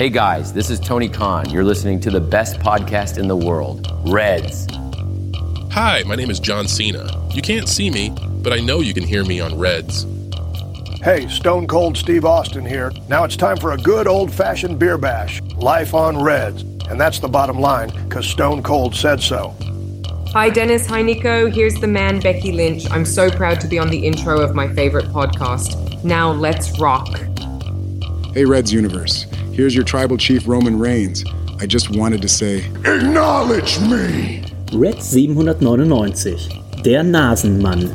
Hey guys, this is Tony Khan. You're listening to the best podcast in the world, Reds. Hi, my name is John Cena. You can't see me, but I know you can hear me on Reds. Hey, Stone Cold Steve Austin here. Now it's time for a good old-fashioned beer bash. Life on Reds. And that's the bottom line, because Stone Cold said so. Hi Dennis, hi Nico, here's the man Becky Lynch. I'm so proud to be on the intro of my favorite podcast. Now let's rock. Hey Reds Universe, here's your tribal chief Roman Reigns. I just wanted to say, acknowledge me! Red 799, der Nasenmann.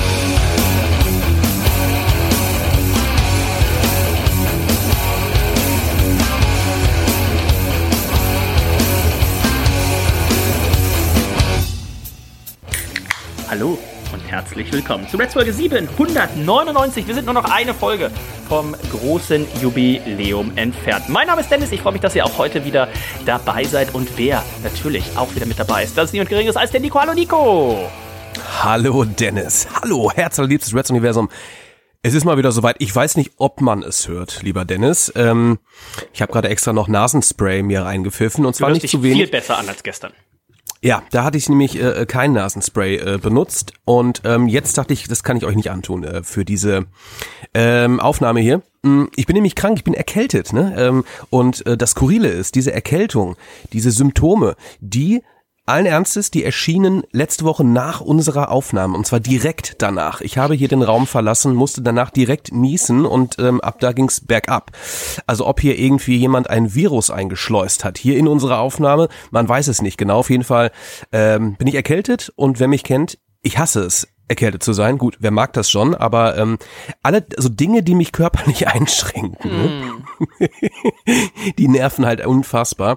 Hallo und herzlich willkommen zu Reds Folge 799. Wir sind nur noch eine Folge vom großen Jubiläum entfernt. Mein Name ist Dennis, ich freue mich, dass ihr auch heute wieder dabei seid. Und wer natürlich auch wieder mit dabei ist, das ist niemand Geringeres als der Nico. Hallo Nico! Hallo Dennis, hallo herzliebstes Reds Universum. Es ist mal wieder soweit, ich weiß nicht, ob man es hört, lieber Dennis. Ich habe gerade extra noch Nasenspray mir reingepfiffen und zwar nicht zu wenig. Viel besser an als gestern. Ja, da hatte ich nämlich kein Nasenspray benutzt und jetzt dachte ich, das kann ich euch nicht antun für diese Aufnahme hier. Ich bin nämlich krank, ich bin erkältet, ne? Und das Skurrile ist, diese Erkältung, diese Symptome, die allen Ernstes, die erschienen letzte Woche nach unserer Aufnahme und zwar direkt danach. Ich habe hier den Raum verlassen, musste danach direkt niesen und ab da ging's bergab. Also ob hier irgendwie jemand ein Virus eingeschleust hat, hier in unserer Aufnahme, man weiß es nicht genau. Auf jeden Fall bin ich erkältet und wer mich kennt, ich hasse es, erkältet zu sein. Gut, wer mag das schon, aber alle so Dinge, die mich körperlich einschränken, die nerven halt unfassbar.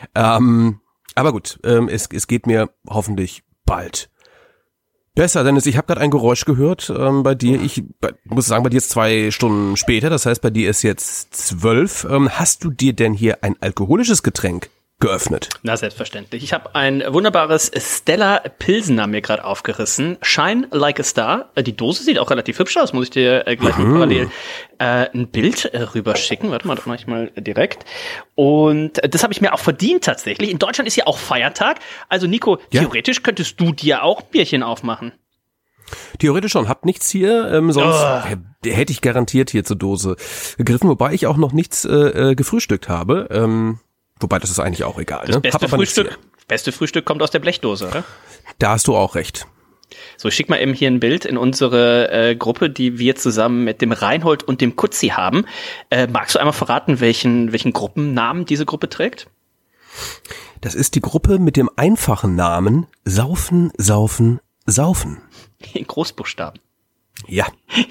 Aber gut, es geht mir hoffentlich bald besser, Dennis. Ich habe gerade ein Geräusch gehört bei dir. Ich muss sagen, bei dir ist 2 Stunden später, das heißt, bei dir ist jetzt 12. Hast du dir denn hier ein alkoholisches Getränk geöffnet? Na, selbstverständlich. Ich habe ein wunderbares Stella Pilsener mir gerade aufgerissen. Shine Like a Star. Die Dose sieht auch relativ hübsch aus. Muss ich dir gleich mal parallel ein Bild rüberschicken. Warte mal, das mache ich mal direkt. Und das habe ich mir auch verdient tatsächlich. In Deutschland ist ja auch Feiertag. Also Nico, theoretisch könntest du dir auch Bierchen aufmachen. Theoretisch schon. Habt nichts hier, sonst hätte ich garantiert hier zur Dose gegriffen. Wobei ich auch noch nichts gefrühstückt habe. Wobei, das ist eigentlich auch egal. Das ne? beste Frühstück kommt aus der Blechdose, oder? Da hast du auch recht. So, ich schick mal eben hier ein Bild in unsere Gruppe, die wir zusammen mit dem Reinhold und dem Kutzi haben. Magst du einmal verraten, welchen Gruppennamen diese Gruppe trägt? Das ist die Gruppe mit dem einfachen Namen Saufen, Saufen, Saufen. In Großbuchstaben. Ja.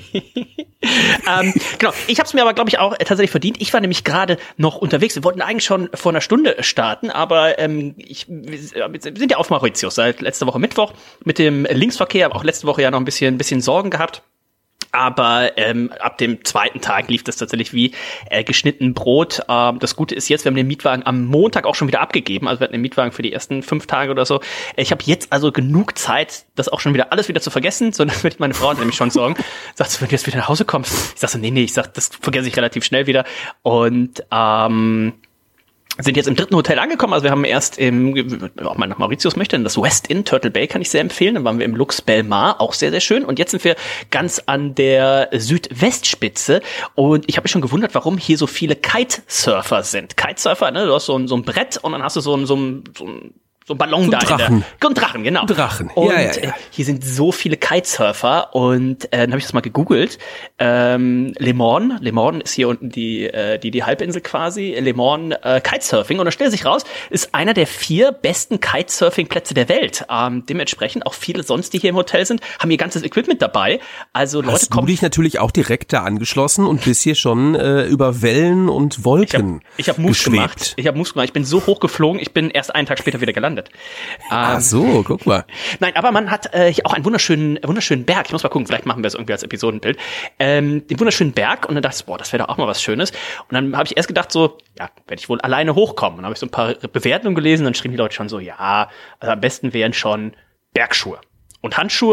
Genau, ich habe es mir aber, glaube ich, auch tatsächlich verdient. Ich war nämlich gerade noch unterwegs. Wir wollten eigentlich schon vor einer Stunde starten, aber wir sind ja auf Mauritius seit letzter Woche Mittwoch mit dem Linksverkehr. Auch letzte Woche ja noch ein bisschen Sorgen gehabt. Aber ab dem zweiten Tag lief das tatsächlich wie geschnitten Brot. Das Gute ist jetzt, wir haben den Mietwagen am Montag auch schon wieder abgegeben. Also wir hatten den Mietwagen für die ersten 5 Tage oder so. Ich habe jetzt also genug Zeit, das auch schon wieder alles wieder zu vergessen. Sondern wird meine Frau nämlich schon sorgen. Sagt, wenn du jetzt wieder nach Hause kommst. Ich sag so, nee, ich sag, das vergesse ich relativ schnell wieder. Und sind jetzt im 3. Hotel angekommen, also wir haben erst auch mal nach Mauritius möchte, das West Inn, Turtle Bay kann ich sehr empfehlen, dann waren wir im Lux Belmar, auch sehr, sehr schön und jetzt sind wir ganz an der Südwestspitze und ich habe mich schon gewundert, warum hier so viele Kitesurfer sind. Kitesurfer, ne, du hast so ein Brett und dann hast du so ein Ballon da. Drachen. Ein Drachen, genau. Drachen. Und ja. Hier sind so viele Kitesurfer und dann habe ich das mal gegoogelt. Le Morne ist hier unten die Halbinsel quasi. Le Morne Kitesurfing und dann stellt sich raus, ist einer der 4 besten Kitesurfing-Plätze der Welt. Dementsprechend auch viele sonst, die hier im Hotel sind, haben ihr ganzes Equipment dabei. Also Leute kommen. Hast du dich natürlich auch direkt da angeschlossen und bist hier schon über Wellen und Wolken Ich habe Moves gemacht. Ich bin so hoch geflogen, ich bin erst einen Tag später wieder gelandet. Ach so, guck mal. Nein, aber man hat hier auch einen wunderschönen Berg. Ich muss mal gucken, vielleicht machen wir es irgendwie als Episodenbild. Den wunderschönen Berg und dann dachte ich, das wäre doch auch mal was Schönes. Und dann habe ich erst gedacht so, ja, werde ich wohl alleine hochkommen. Und dann habe ich so ein paar Bewertungen gelesen, dann schrieben die Leute schon so, ja, also am besten wären schon Bergschuhe und Handschuhe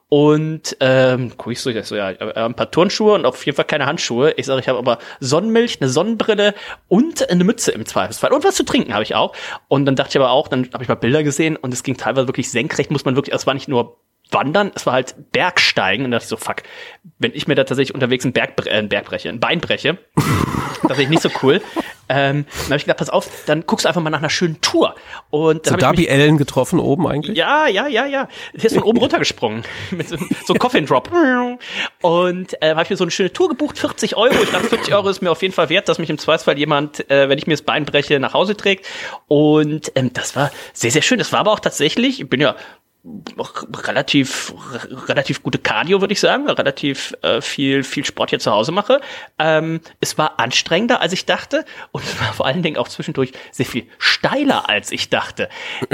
und guck ich so, ja, ein paar Turnschuhe und auf jeden Fall keine Handschuhe. Ich sage, ich habe aber Sonnenmilch, eine Sonnenbrille und eine Mütze im Zweifelsfall. Und was zu trinken habe ich auch. Und dann dachte ich aber auch, dann habe ich mal Bilder gesehen und es ging teilweise wirklich senkrecht, muss man wirklich, es war nicht nur Wandern, es war halt Bergsteigen und da dachte ich so, fuck, wenn ich mir da tatsächlich unterwegs ein Bein breche, das ist nicht so cool. Dann habe ich gedacht, pass auf, dann guckst du einfach mal nach einer schönen Tour. Und dann so Darby Allen getroffen oben eigentlich? Ja. Der ist von oben runtergesprungen. Mit so Coffin Drop. Und habe ich mir so eine schöne Tour gebucht, 40 €. Ich dachte, 40 € ist mir auf jeden Fall wert, dass mich im Zweifelsfall jemand, wenn ich mir das Bein breche, nach Hause trägt. Und das war sehr, sehr schön. Das war aber auch tatsächlich, ich bin ja relativ gute Cardio, würde ich sagen, relativ viel Sport hier zu Hause mache. Es war anstrengender, als ich dachte, und es war vor allen Dingen auch zwischendurch sehr viel steiler, als ich dachte.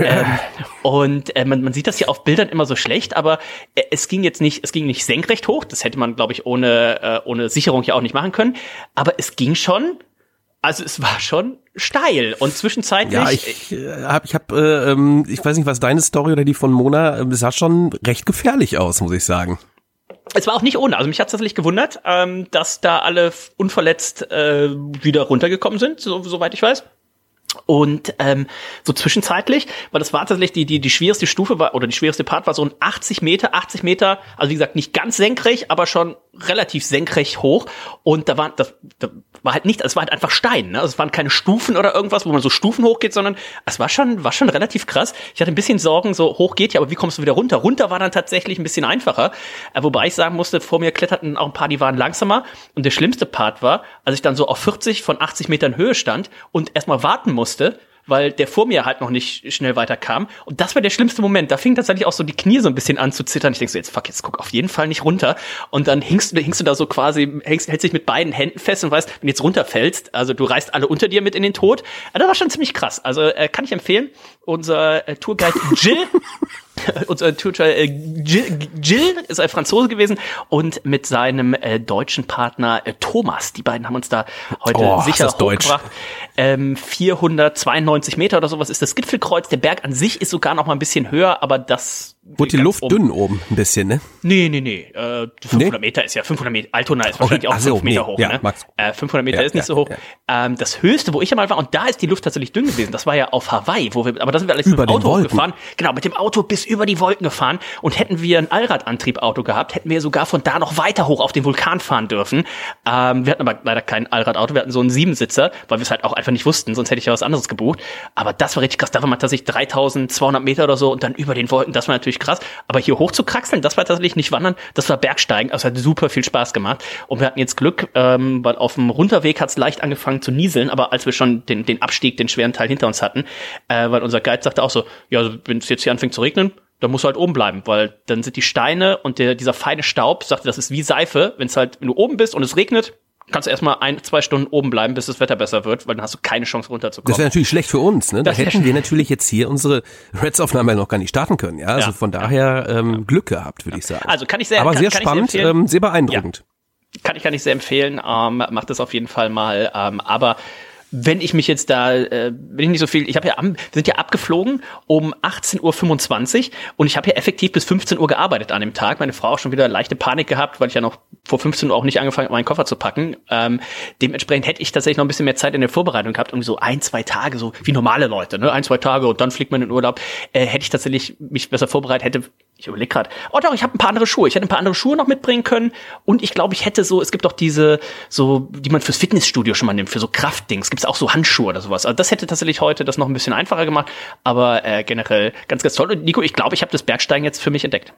Man sieht das ja auf Bildern immer so schlecht, aber es ging nicht senkrecht hoch, das hätte man, glaube ich, ohne Sicherung ja auch nicht machen können, aber es ging schon. Also es war schon steil und zwischenzeitlich. Ja, ich weiß nicht, was deine Story oder die von Mona, sah schon recht gefährlich aus, muss ich sagen. Es war auch nicht ohne. Also mich hat es tatsächlich gewundert, dass da alle unverletzt wieder runtergekommen sind, soweit ich weiß. Und so zwischenzeitlich, weil das war tatsächlich die schwierigste Stufe war, oder die schwierigste Part war so ein 80 Meter, also wie gesagt, nicht ganz senkrecht, aber schon relativ senkrecht hoch. Und da war halt nicht, es war halt einfach Stein, ne? Also es waren keine Stufen oder irgendwas, wo man so Stufen hochgeht, sondern es war schon relativ krass. Ich hatte ein bisschen Sorgen, so hoch geht ja, aber wie kommst du wieder runter? Runter war dann tatsächlich ein bisschen einfacher, wobei ich sagen musste, vor mir kletterten auch ein paar, die waren langsamer. Und der schlimmste Part war, als ich dann so auf 40 von 80 Metern Höhe stand und erstmal warten musste, weil der vor mir halt noch nicht schnell weiterkam. Und das war der schlimmste Moment. Da fing tatsächlich auch so die Knie so ein bisschen an zu zittern. Ich denk so, jetzt guck auf jeden Fall nicht runter. Und dann hingst du da so quasi, hältst dich mit beiden Händen fest und weißt, wenn du jetzt runterfällst, also du reißt alle unter dir mit in den Tod. Das war schon ziemlich krass. Also kann ich empfehlen. Unser Tourguide Jill ist ein Franzose gewesen und mit seinem deutschen Partner Thomas. Die beiden haben uns da heute sicher hochgebracht. 492 Meter oder sowas ist das Gipfelkreuz. Der Berg an sich ist sogar noch mal ein bisschen höher, aber das wird die Luft dünn oben ein bisschen, ne? Nee. 500 Meter ist ja 500 Meter. Altona ist wahrscheinlich auch 5 Meter hoch, ne? 500 Meter ist nicht so hoch. Ja. Das höchste, wo ich einmal war, und da ist die Luft tatsächlich dünn gewesen, das war ja auf Hawaii, aber da sind wir alles mit dem Auto hochgefahren. Genau, mit dem Auto bis über die Wolken gefahren, und hätten wir ein Allradantriebauto gehabt, hätten wir sogar von da noch weiter hoch auf den Vulkan fahren dürfen. Wir hatten aber leider kein Allradauto, wir hatten so einen 7-Sitzer, weil wir es halt auch einfach nicht wussten, sonst hätte ich ja was anderes gebucht. Aber das war richtig krass, da war man tatsächlich 3200 Meter oder so und dann über den Wolken, das war natürlich krass. Aber hier hoch zu kraxeln, das war tatsächlich nicht Wandern, das war Bergsteigen, also hat super viel Spaß gemacht. Und wir hatten jetzt Glück, weil auf dem Runterweg hat es leicht angefangen zu nieseln, aber als wir schon den Abstieg, den schweren Teil hinter uns hatten, weil unser Guide sagte auch so, ja, also wenn es jetzt hier anfängt zu regnen, dann musst du halt oben bleiben, weil dann sind die Steine und dieser feine Staub, sagte, das ist wie Seife, wenn du oben bist und es regnet, kannst du erstmal 1-2 Stunden oben bleiben, bis das Wetter besser wird, weil dann hast du keine Chance runterzukommen. Das wäre natürlich schlecht für uns, ne? Da hätten wir natürlich jetzt hier unsere Reds-Aufnahme noch gar nicht starten können, ja? Also von daher Glück gehabt, würde ich sagen. Also kann ich sehr, aber sehr spannend, sehr beeindruckend. Ja. Kann ich sehr empfehlen, macht das auf jeden Fall mal, aber wenn ich mich jetzt bin ich nicht so viel, wir sind ja abgeflogen um 18:25 Uhr und ich habe ja effektiv bis 15 Uhr gearbeitet an dem Tag. Meine Frau hat schon wieder leichte Panik gehabt, weil ich ja noch vor 15 Uhr auch nicht angefangen habe, meinen Koffer zu packen. Dementsprechend hätte ich tatsächlich noch ein bisschen mehr Zeit in der Vorbereitung gehabt, irgendwie so 1-2 Tage, so wie normale Leute, ne? 1-2 Tage und dann fliegt man in den Urlaub. Hätte ich tatsächlich mich besser vorbereitet, ich überlege gerade, ich habe ein paar andere Schuhe. Ich hätte ein paar andere Schuhe noch mitbringen können und ich glaube, ich hätte es gibt doch diese, die man fürs Fitnessstudio schon mal nimmt, für so Kraftdings, gibt's auch so Handschuhe oder sowas. Also das hätte tatsächlich heute das noch ein bisschen einfacher gemacht, aber generell ganz, ganz toll. Und Nico, ich glaube, ich habe das Bergsteigen jetzt für mich entdeckt.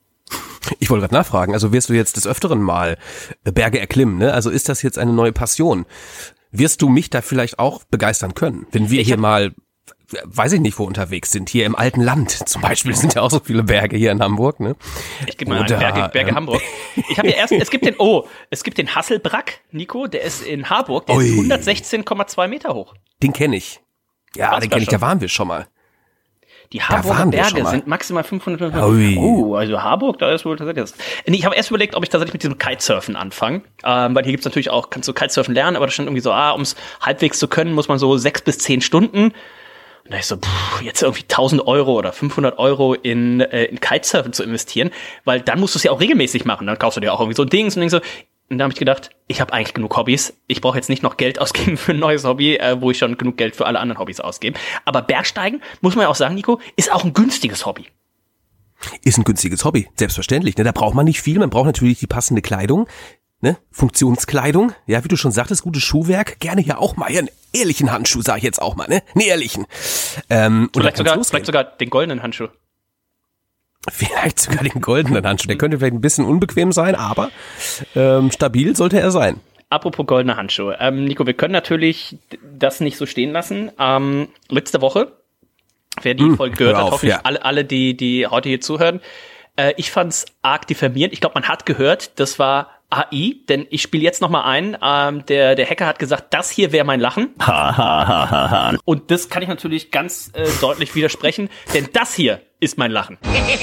Ich wollte gerade nachfragen, also wirst du jetzt des Öfteren mal Berge erklimmen, ne? Also ist das jetzt eine neue Passion? Wirst du mich da vielleicht auch begeistern können, wenn wir hier mal, weiß ich nicht, wo unterwegs sind, hier im alten Land zum Beispiel, sind ja auch so viele Berge hier in Hamburg, ne? Ich gebe mal Berge Hamburg. Ich habe ja es gibt den Hasselbrack, Nico, der ist in Harburg, der ist 116,2 Meter hoch. Den kenne ich. Ja, den kenne ich, da waren wir schon mal. Die Harburger Berge sind maximal 500 Meter. Also Harburg, da ist wohl tatsächlich das. Ich habe erst überlegt, ob ich tatsächlich mit diesem Kitesurfen anfange, weil hier gibt's natürlich auch, kannst du Kitesurfen lernen, aber das stand irgendwie so, um es halbwegs zu können, muss man so 6 bis 10 Stunden. Und da ich so, jetzt irgendwie 1.000 Euro oder 500 Euro in Kitesurfen zu investieren, weil dann musst du es ja auch regelmäßig machen. Dann kaufst du dir auch irgendwie so Dings und denkst so. Und da habe ich gedacht, ich habe eigentlich genug Hobbys. Ich brauche jetzt nicht noch Geld ausgeben für ein neues Hobby, wo ich schon genug Geld für alle anderen Hobbys ausgebe. Aber Bergsteigen, muss man ja auch sagen, Nico, ist auch ein günstiges Hobby. Ist ein günstiges Hobby, selbstverständlich. Ne? Da braucht man nicht viel, man braucht natürlich die passende Kleidung, ne? Funktionskleidung, ja, wie du schon sagtest, gutes Schuhwerk, gerne hier auch mal einen ehrlichen Handschuh, sag ich jetzt auch mal, ne? Einen ehrlichen. Vielleicht sogar den goldenen Handschuh. Vielleicht sogar den goldenen Handschuh. Der könnte vielleicht ein bisschen unbequem sein, aber stabil sollte er sein. Apropos goldener Handschuh. Nico, wir können natürlich das nicht so stehen lassen. Letzte Woche, wer die Folge gehört hat, hoffentlich alle, die heute hier zuhören. Ich fand's arg diffamierend. Ich glaube, man hat gehört, das war AI, denn ich spiele jetzt nochmal ein. Der Hacker hat gesagt, das hier wäre mein Lachen. Und das kann ich natürlich ganz deutlich widersprechen, denn das hier ist mein Lachen.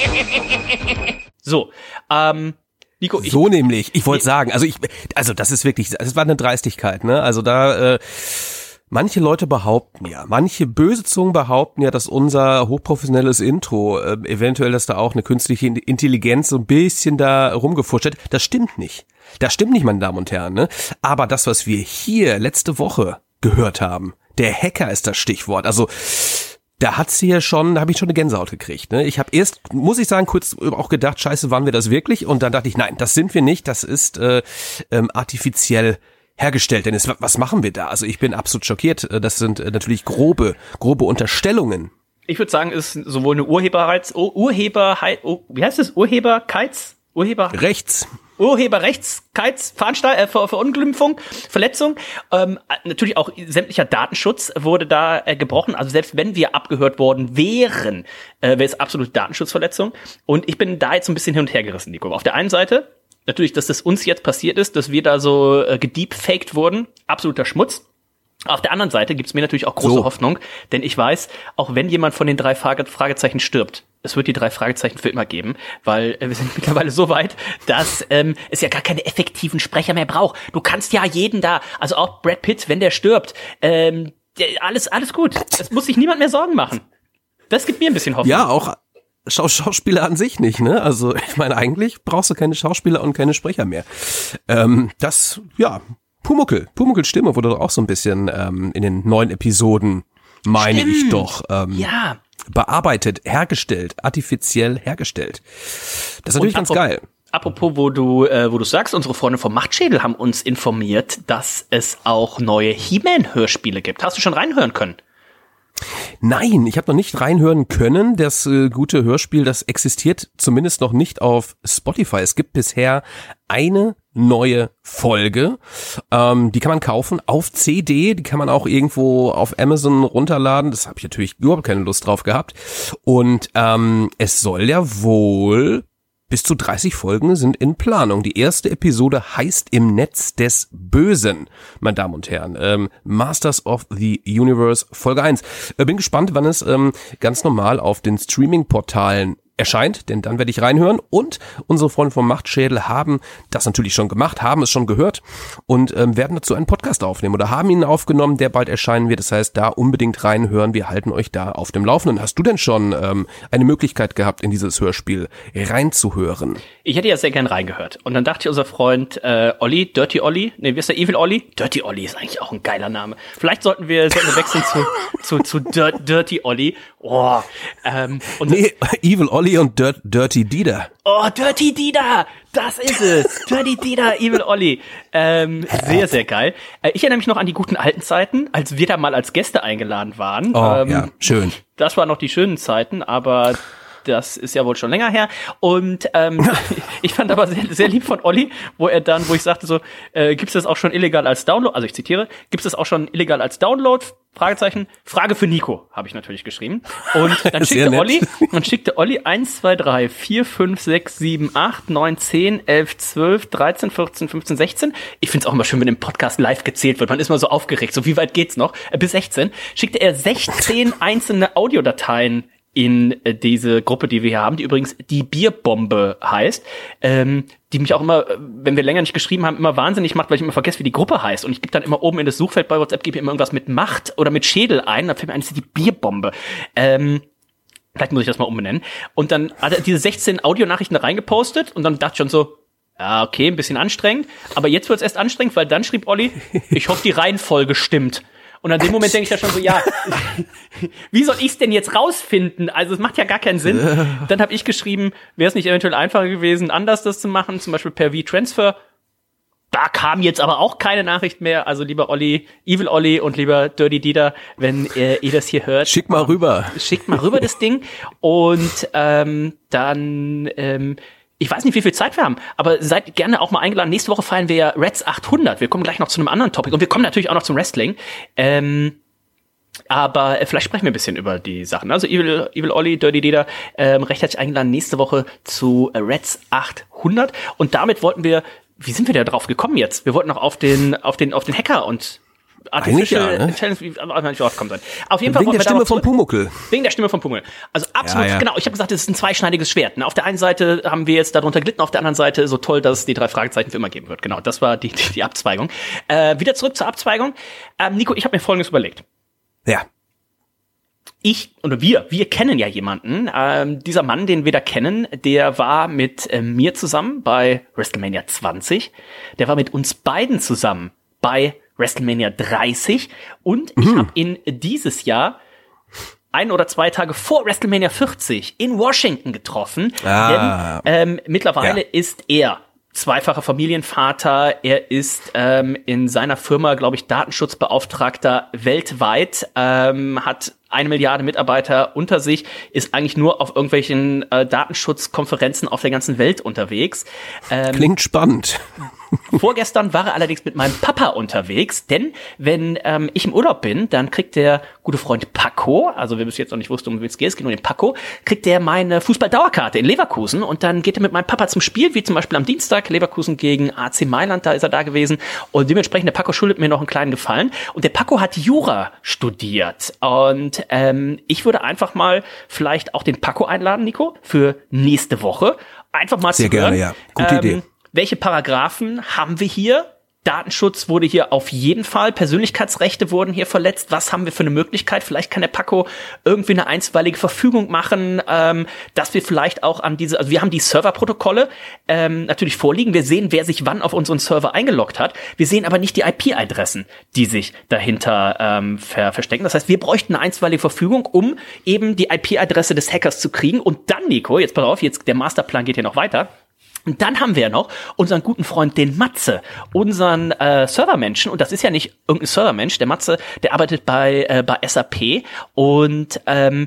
So, Nico, so nämlich, ich wollte sagen, also das ist wirklich, das war eine Dreistigkeit, ne? Also da, manche Leute behaupten ja, manche böse Zungen behaupten ja, dass unser hochprofessionelles Intro, eventuell, dass da auch eine künstliche Intelligenz so ein bisschen da rumgefuscht hat. Das stimmt nicht. Das stimmt nicht, meine Damen und Herren, ne? Aber das, was wir hier letzte Woche gehört haben, der Hacker ist das Stichwort. Also, da habe ich schon eine Gänsehaut gekriegt, ne? Ich habe erst, muss ich sagen, kurz auch gedacht, scheiße, waren wir das wirklich? Und dann dachte ich, nein, das sind wir nicht, das ist artifiziell hergestellt. Denn was machen wir da? Also ich bin absolut schockiert. Das sind natürlich grobe Unterstellungen. Ich würde sagen, es ist sowohl eine Urheberrechtsverunglimpfung, Verletzung, natürlich auch sämtlicher Datenschutz wurde da gebrochen. Also selbst wenn wir abgehört worden wären, wäre es absolute Datenschutzverletzung. Und ich bin da jetzt ein bisschen hin und her gerissen, Nico. Auf der einen Seite natürlich, dass das uns jetzt passiert ist, dass wir da so gedeepfaked wurden, absoluter Schmutz. Auf der anderen Seite gibt's mir natürlich auch große Hoffnung, denn ich weiß, auch wenn jemand von den 3 Fragezeichen stirbt, es wird die 3 Fragezeichen für immer geben, weil wir sind mittlerweile so weit, dass es ja gar keine effektiven Sprecher mehr braucht. Du kannst ja jeden da, also auch Brad Pitt, wenn der stirbt, alles gut. Es muss sich niemand mehr Sorgen machen. Das gibt mir ein bisschen Hoffnung. Ja, auch Schauspieler an sich nicht, ne? Also ich meine, eigentlich brauchst du keine Schauspieler und keine Sprecher mehr. Pumuckls Stimme wurde doch auch so ein bisschen in den neuen Episoden, meine ich doch, bearbeitet, hergestellt, artifiziell hergestellt. Das ist natürlich ganz geil. Apropos, wo du sagst, unsere Freunde vom Machtschädel haben uns informiert, dass es auch neue He-Man-Hörspiele gibt. Hast du schon reinhören können? Nein, ich habe noch nicht reinhören können. Das gute Hörspiel, das existiert zumindest noch nicht auf Spotify. Es gibt bisher eine neue Folge. Die kann man kaufen auf CD. Die kann man auch irgendwo auf Amazon runterladen. Das habe ich natürlich überhaupt keine Lust drauf gehabt. Und es soll ja wohl bis zu 30 Folgen sind in Planung. Die erste Episode heißt Im Netz des Bösen, meine Damen und Herren. Masters of the Universe, Folge 1. Bin gespannt, wann es ganz normal auf den Streaming-Portalen erscheint, denn dann werde ich reinhören. Und unsere Freunde vom Machtschädel haben das natürlich schon gemacht, haben es schon gehört und werden dazu einen Podcast aufnehmen oder haben ihn aufgenommen, der bald erscheinen wird. Das heißt, da unbedingt reinhören. Wir halten euch da auf dem Laufenden. Hast du denn schon eine Möglichkeit gehabt, in dieses Hörspiel reinzuhören? Ich hätte ja sehr gern reingehört. Und dann dachte ich, unser Freund Olli, Dirty Olli, wie ist der, Evil Olli? Dirty Olli ist eigentlich auch ein geiler Name. Vielleicht sollten wir wechseln zu Dirty Olli. Evil Olli und Dirty Dieter. Oh, Dirty Dieter! Das ist es! Dirty Dieter, Evil Olli. Sehr, sehr geil. Ich erinnere mich noch an die guten alten Zeiten, als wir da mal als Gäste eingeladen waren. Ja, schön. Das waren noch die schönen Zeiten, aber das ist ja wohl schon länger her. Und ich fand aber sehr, sehr lieb von Olli, wo ich sagte so, gibt es das auch schon illegal als Download? Also ich zitiere, gibt es das auch schon illegal als Download? Fragezeichen. Frage für Nico, habe ich natürlich geschrieben. Und dann schickte Olli 1, 2, 3, 4, 5, 6, 7, 8, 9, 10, 11, 12, 13, 14, 15, 16. Ich find's auch immer schön, wenn im Podcast live gezählt wird. Man ist mal so aufgeregt. So, wie weit geht's noch? Bis 16. Schickte er 16 einzelne Audiodateien in diese Gruppe, die wir hier haben, die übrigens die Bierbombe heißt, die mich auch immer, wenn wir länger nicht geschrieben haben, immer wahnsinnig macht, weil ich immer vergesse, wie die Gruppe heißt. Und ich gebe dann immer oben in das Suchfeld bei WhatsApp, gebe immer irgendwas mit Macht oder mit Schädel ein, dann fällt mir ein, das ist die Bierbombe. Vielleicht muss ich das mal umbenennen. Und dann hat er diese 16 Audionachrichten da reingepostet und dann dachte ich schon so, ja, okay, ein bisschen anstrengend. Aber jetzt wird's erst anstrengend, weil dann schrieb Olli, ich hoffe, die Reihenfolge stimmt. Und an dem Moment denke ich ja schon so, ja, wie soll ich's denn jetzt rausfinden? Also es macht ja gar keinen Sinn. Dann habe ich geschrieben, wäre es nicht eventuell einfacher gewesen, anders das zu machen, zum Beispiel per V-Transfer. Da kam jetzt aber auch keine Nachricht mehr. Also lieber Olli, Evil Olli und lieber Dirty Dieter, wenn ihr das hier hört. Schickt mal rüber das Ding. Und dann ich weiß nicht, wie viel Zeit wir haben, aber seid gerne auch mal eingeladen. Nächste Woche feiern wir ja Reds 800. Wir kommen gleich noch zu einem anderen Topic und wir kommen natürlich auch noch zum Wrestling. Aber vielleicht sprechen wir ein bisschen über die Sachen. Also Evil Olli, Dirty Dieter, recht herzlich eingeladen nächste Woche zu Reds 800. Und damit wollten wir, wie sind wir da drauf gekommen jetzt? Wir wollten noch auf den Hacker und Artificial Intelligence, nicht draufgekommen sein. Auf jeden Fall wegen der Stimme von Pumuckl. Wegen der Stimme von Pumuckl. Also absolut, genau. Ich habe gesagt, es ist ein zweischneidiges Schwert. Ne? Auf der einen Seite haben wir jetzt darunter gelitten, auf der anderen Seite so toll, dass es die 3 Fragezeichen für immer geben wird. Genau, das war die Abzweigung. Wieder zurück zur Abzweigung. Nico, ich habe mir Folgendes überlegt. Ja. Wir kennen ja jemanden. Dieser Mann, den wir da kennen, der war mit mir zusammen bei WrestleMania 20. Der war mit uns beiden zusammen bei WrestleMania 30 und ich habe ihn dieses Jahr 1 oder 2 Tage vor WrestleMania 40 in Washington getroffen, denn mittlerweile ist er zweifacher Familienvater, er ist in seiner Firma, glaube ich, Datenschutzbeauftragter weltweit, hat 1 Milliarde Mitarbeiter unter sich, ist eigentlich nur auf irgendwelchen Datenschutzkonferenzen auf der ganzen Welt unterwegs. Klingt spannend. Vorgestern war er allerdings mit meinem Papa unterwegs, denn wenn ich im Urlaub bin, dann kriegt der gute Freund Paco, also wir bis jetzt noch nicht wussten, um wen es geht, es geht nur den Paco, kriegt der meine Fußball-Dauerkarte in Leverkusen und dann geht er mit meinem Papa zum Spiel, wie zum Beispiel am Dienstag, Leverkusen gegen AC Mailand, da ist er da gewesen und dementsprechend der Paco schuldet mir noch einen kleinen Gefallen und der Paco hat Jura studiert und ich würde einfach mal vielleicht auch den Paco einladen, Nico, für nächste Woche, einfach mal sehr zu hören. Sehr gerne, ja. Gute Idee. Welche Paragraphen haben wir hier? Datenschutz wurde hier auf jeden Fall, Persönlichkeitsrechte wurden hier verletzt. Was haben wir für eine Möglichkeit? Vielleicht kann der Paco irgendwie eine einstweilige Verfügung machen, dass wir vielleicht auch an diese, also wir haben die Serverprotokolle natürlich vorliegen. Wir sehen, wer sich wann auf unseren Server eingeloggt hat. Wir sehen aber nicht die IP-Adressen, die sich dahinter verstecken. Das heißt, wir bräuchten eine einstweilige Verfügung, um eben die IP-Adresse des Hackers zu kriegen. Und dann, Nico, jetzt pass auf, jetzt der Masterplan geht hier noch weiter. Und dann haben wir ja noch unseren guten Freund, den Matze, unseren Servermenschen. Und das ist ja nicht irgendein Servermensch. Der Matze, der arbeitet bei SAP. Und wenn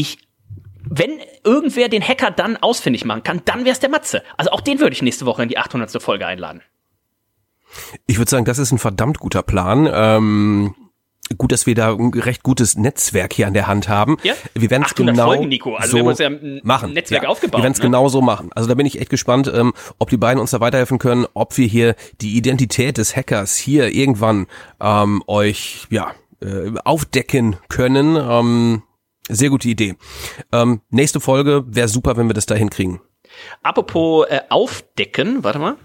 irgendwer den Hacker dann ausfindig machen kann, dann wäre es der Matze. Also auch den würde ich nächste Woche in die 800. Folge einladen. Ich würde sagen, das ist ein verdammt guter Plan. Gut, dass wir da ein recht gutes Netzwerk hier an der Hand haben. Ja? Wir werden es genau Folgen, Nico. Also so wir haben uns ja ein machen. Netzwerk aufgebaut. Wir werden es genau so machen. Also da bin ich echt gespannt, ob die beiden uns da weiterhelfen können, ob wir hier die Identität des Hackers hier irgendwann euch aufdecken können. Sehr gute Idee. Nächste Folge wäre super, wenn wir das da hinkriegen. Apropos aufdecken, warte mal.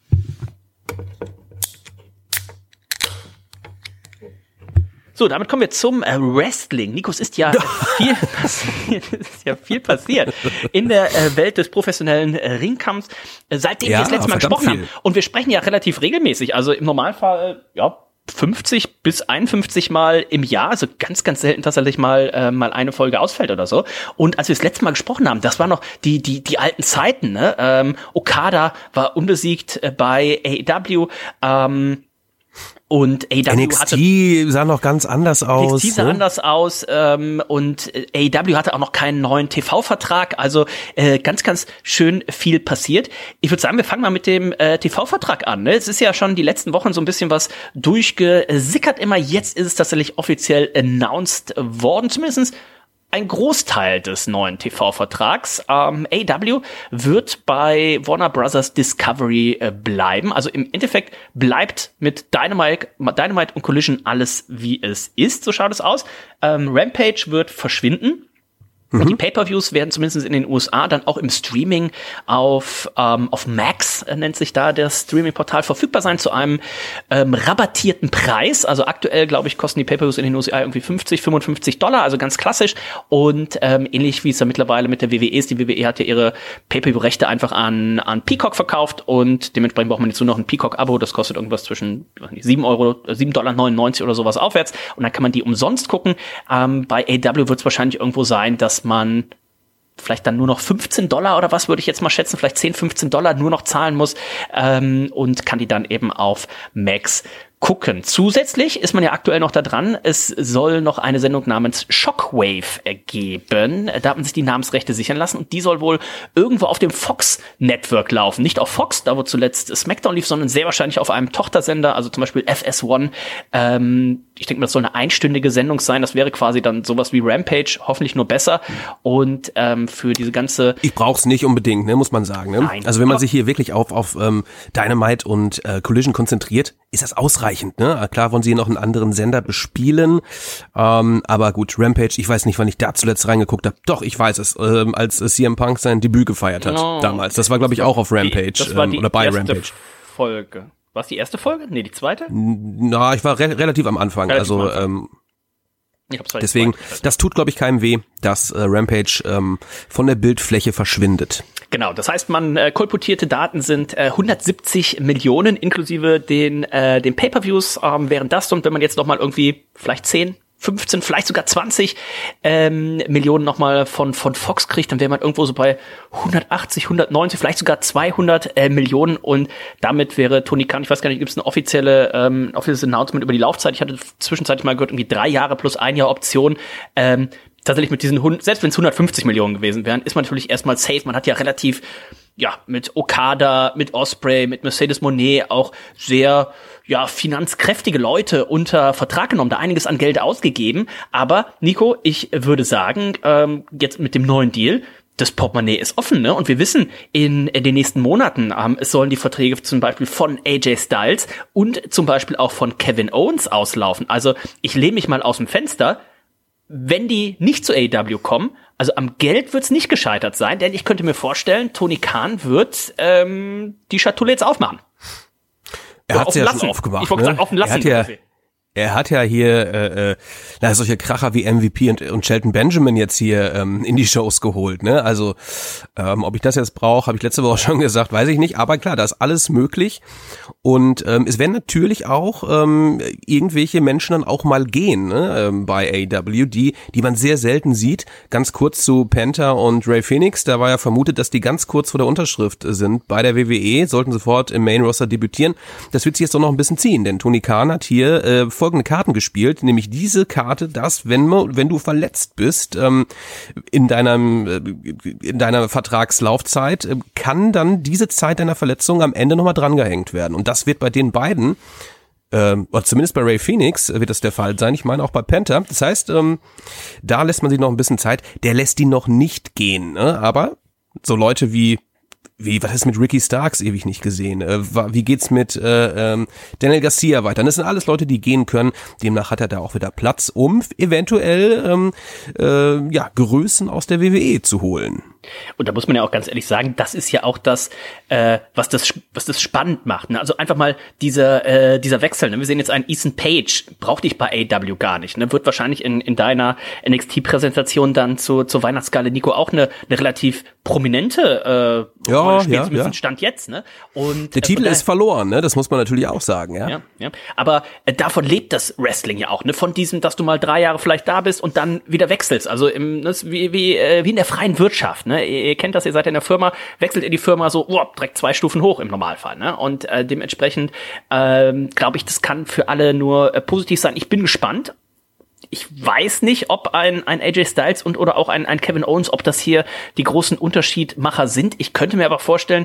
So, damit kommen wir zum Wrestling. Nico, es ist ja viel passiert in der Welt des professionellen Ringkampfs, seitdem wir das letzte Mal gesprochen haben. Und wir sprechen ja relativ regelmäßig, also im Normalfall 50 bis 51 Mal im Jahr, also ganz, ganz selten tatsächlich mal eine Folge ausfällt oder so. Und als wir das letzte Mal gesprochen haben, das war noch die alten Zeiten, ne? Okada war unbesiegt bei AEW, und AEW NXT sah noch ganz anders aus. NXT sah anders aus und AEW hatte auch noch keinen neuen TV-Vertrag. Also ganz, ganz schön viel passiert. Ich würde sagen, wir fangen mal mit dem TV-Vertrag an. Ne? Es ist ja schon die letzten Wochen so ein bisschen was durchgesickert immer. Jetzt ist es tatsächlich offiziell announced worden, zumindest ein Großteil des neuen TV-Vertrags. AEW wird bei Warner Brothers Discovery bleiben. Also im Endeffekt bleibt mit Dynamite und Collision alles, wie es ist. So schaut es aus. Rampage wird verschwinden. Und die Pay-Per-Views werden zumindest in den USA dann auch im Streaming auf Max, nennt sich da das Streaming-Portal, verfügbar sein zu einem rabattierten Preis. Also aktuell, glaube ich, kosten die Pay-Per-Views in den USA irgendwie $50-55, also ganz klassisch. Und ähnlich wie es da mittlerweile mit der WWE ist. Die WWE hat ja ihre Pay-Per-View-Rechte einfach an Peacock verkauft und dementsprechend braucht man jetzt nur noch ein Peacock-Abo. Das kostet irgendwas zwischen $7,99 oder sowas aufwärts. Und dann kann man die umsonst gucken. Bei AEW wird es wahrscheinlich irgendwo sein, dass man vielleicht dann nur noch $15 oder was, würde ich jetzt mal schätzen, vielleicht $10-15 nur noch zahlen muss und kann die dann eben auf Max gucken. Zusätzlich ist man ja aktuell noch da dran, es soll noch eine Sendung namens Shockwave geben. Da hat man sich die Namensrechte sichern lassen und die soll wohl irgendwo auf dem Fox Network laufen. Nicht auf Fox, da wo zuletzt SmackDown lief, sondern sehr wahrscheinlich auf einem Tochtersender, also zum Beispiel FS1. Ich denke mal, das soll eine einstündige Sendung sein. Das wäre quasi dann sowas wie Rampage, hoffentlich nur besser. Und für diese ganze... Ich brauch's nicht unbedingt, ne, muss man sagen. Ne? Nein. Also wenn man sich hier wirklich auf Dynamite und Collision konzentriert, ist das ausreichend. Ne? Klar wollen sie noch einen anderen Sender bespielen, aber gut, Rampage, ich weiß nicht, wann ich da zuletzt reingeguckt habe. Doch, ich weiß es, als CM Punk sein Debüt gefeiert hat damals. Das war, glaube ich, auch auf Rampage oder bei Rampage. Folge. War es die erste Folge? Nee, die zweite? Na, ich war relativ am Anfang. Deswegen, das tut, glaube ich, keinem weh, dass Rampage von der Bildfläche verschwindet. Genau, das heißt, kolportierte Daten sind 170 Millionen inklusive den Pay-Per-Views wären das. Und wenn man jetzt noch mal irgendwie vielleicht 10, 15, vielleicht sogar 20 Millionen nochmal von Fox kriegt, dann wäre man irgendwo so bei 180, 190, vielleicht sogar 200 Millionen und damit wäre Tony Khan, ich weiß gar nicht, gibt es ein offizielles Announcement über die Laufzeit, ich hatte zwischenzeitlich mal gehört, irgendwie 3 Jahre plus 1 Jahr Option, tatsächlich mit diesen, selbst wenn es 150 Millionen gewesen wären, ist man natürlich erstmal safe, man hat ja relativ, mit Okada, mit Ospreay, mit Mercedes Moné auch sehr, finanzkräftige Leute unter Vertrag genommen, da einiges an Geld ausgegeben. Aber, Nico, ich würde sagen, jetzt mit dem neuen Deal, das Portemonnaie ist offen, ne? Und wir wissen, in den nächsten Monaten es sollen die Verträge zum Beispiel von AJ Styles und zum Beispiel auch von Kevin Owens auslaufen. Also, ich lehne mich mal aus dem Fenster, wenn die nicht zu AEW kommen, also am Geld wird's nicht gescheitert sein, denn ich könnte mir vorstellen, Tony Khan wird die Schatulle jetzt aufmachen. Er hat sie ja schon aufgemacht. Ich wollte sagen, offen lassen. Er hat ja hier solche Kracher wie MVP und Shelton Benjamin jetzt hier in die Shows geholt, ne? Also ob ich das jetzt brauche, habe ich letzte Woche schon gesagt, weiß ich nicht. Aber klar, da ist alles möglich. Und es werden natürlich auch irgendwelche Menschen dann auch mal gehen, ne? Bei AEW, die man sehr selten sieht. Ganz kurz zu Penta und Rey Fenix. Da war ja vermutet, dass die ganz kurz vor der Unterschrift sind bei der WWE, sollten sofort im Main Roster debütieren. Das wird sich jetzt doch noch ein bisschen ziehen, denn Tony Khan hat hier folgende Karten gespielt, nämlich diese Karte, dass wenn du verletzt bist in deiner Vertragslaufzeit, kann dann diese Zeit deiner Verletzung am Ende nochmal drangehängt werden. Und das wird bei den beiden, oder zumindest bei Rey Fenix wird das der Fall sein, ich meine auch bei Penta. Das heißt, da lässt man sich noch ein bisschen Zeit, der lässt die noch nicht gehen, ne? Aber so Leute was ist mit Ricky Starks ewig nicht gesehen? Wie geht's mit Daniel Garcia weiter? Das sind alles Leute, die gehen können. Demnach hat er da auch wieder Platz, um eventuell Größen aus der WWE zu holen. Und da muss man ja auch ganz ehrlich sagen, das ist ja auch das, was das spannend macht. Ne? Also einfach mal dieser Wechsel. Ne? Wir sehen jetzt einen Ethan Page, brauchte ich bei AEW gar nicht. Ne? Wird wahrscheinlich in deiner NXT-Präsentation dann zur Weihnachtsgala, Nico, auch eine relativ prominente Rolle spielt, zumindest Stand jetzt. Ne? Und der Titel ist verloren, ne? Das muss man natürlich auch sagen. Ja. Aber davon lebt das Wrestling ja auch, ne? Von diesem, dass du mal 3 Jahre vielleicht da bist und dann wieder wechselst. Also wie in der freien Wirtschaft. Ne? Ihr kennt das, ihr seid in der Firma, wechselt in die Firma so direkt 2 Stufen hoch im Normalfall. Ne? Und dementsprechend glaube ich, das kann für alle nur positiv sein. Ich bin gespannt. Ich weiß nicht, ob ein AJ Styles oder auch ein Kevin Owens, ob das hier die großen Unterschiedmacher sind. Ich könnte mir aber vorstellen,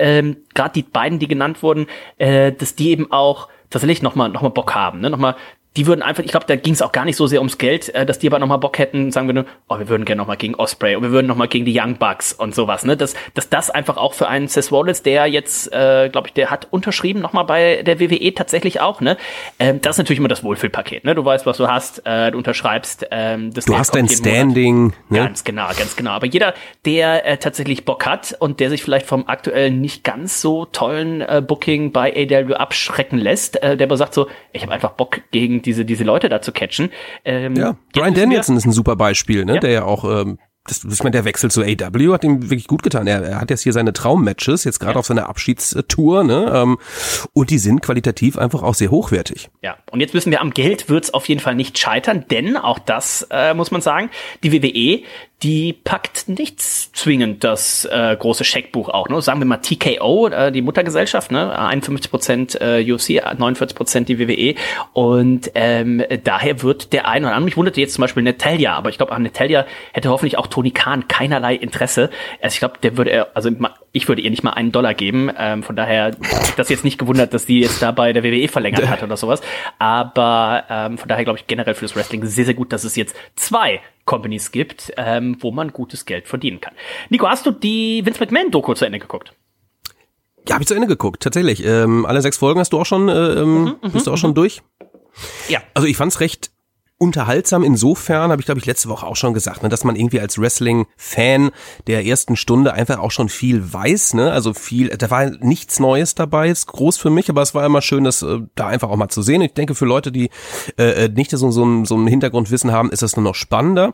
gerade die beiden, die genannt wurden, dass die eben auch tatsächlich noch mal Bock haben, ne? Nochmal die würden einfach, ich glaube, da ging es auch gar nicht so sehr ums Geld, dass die aber nochmal Bock hätten, sagen wir, wir würden gerne nochmal gegen Ospreay und wir würden nochmal gegen die Young Bucks und sowas, ne? Dass das einfach auch für einen Seth Rollins, der jetzt, glaube ich, der hat unterschrieben nochmal bei der WWE tatsächlich auch, ne? Das ist natürlich immer das Wohlfühlpaket, ne? Du weißt, was du hast, du unterschreibst, das du hast dein Standing, ne? Ganz genau. Aber jeder, der tatsächlich Bock hat und der sich vielleicht vom aktuellen nicht ganz so tollen Booking bei AEW abschrecken lässt, der aber sagt so, ich habe einfach Bock gegen diese Leute da zu catchen. Bryan Danielson ist ein super Beispiel, ne? Der ja auch, ich meine, der Wechsel zu AEW hat ihm wirklich gut getan. Er hat jetzt hier seine Traummatches, jetzt gerade auf seiner Abschiedstour, ne? Und die sind qualitativ einfach auch sehr hochwertig. Ja, und jetzt wissen wir, am Geld wird's auf jeden Fall nicht scheitern, denn auch das muss man sagen, die WWE, die packt nicht zwingend das große Scheckbuch auch, ne? Sagen wir mal TKO, die Muttergesellschaft, ne? 51% UFC, 49% die WWE und daher wird der ein oder andere, mich wunderte jetzt zum Beispiel Natalya, aber ich glaube, an Natalya hätte hoffentlich auch Tony Khan keinerlei Interesse. Also ich glaube, ich würde ihr nicht mal $1 geben, von daher das jetzt nicht gewundert, dass die jetzt da bei der WWE verlängert hat oder sowas, aber von daher glaube ich generell für das Wrestling sehr, sehr gut, dass es jetzt 2 Companies gibt, wo man gutes Geld verdienen kann. Nico, hast du die Vince McMahon-Doku zu Ende geguckt? Ja, habe ich zu Ende geguckt, tatsächlich. Alle 6 Folgen hast du auch schon, bist du auch schon durch? Ja. Also ich fand's recht unterhaltsam insofern, habe ich glaube ich letzte Woche auch schon gesagt, ne, dass man irgendwie als Wrestling-Fan der ersten Stunde einfach auch schon viel weiß, ne, also da war nichts Neues dabei, ist groß für mich, aber es war immer schön, das da einfach auch mal zu sehen. Ich denke, für Leute, die nicht so ein Hintergrundwissen haben, ist das nur noch spannender.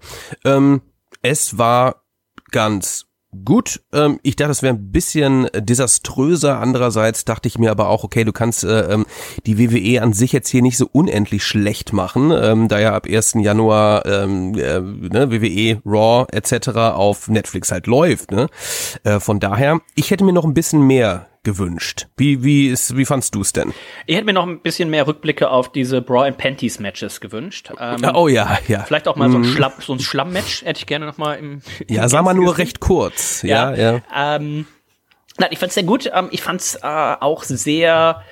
Es war ganz gut, ich dachte, es wäre ein bisschen desaströser. Andererseits dachte ich mir aber auch, okay, du kannst die WWE an sich jetzt hier nicht so unendlich schlecht machen, da ja ab 1. Januar WWE, Raw etc. auf Netflix halt läuft. Ne? Von daher, ich hätte mir noch ein bisschen mehr gewünscht. Wie fandst du es denn? Ich hätte mir noch ein bisschen mehr Rückblicke auf diese Bra and Panties Matches gewünscht. Oh ja. Vielleicht auch mal so ein Schlamm-Match hätte ich gerne noch mal im Ja, sag mal nur recht kurz. Ja. Nein, ich fand's sehr gut. Ich fand's auch sehr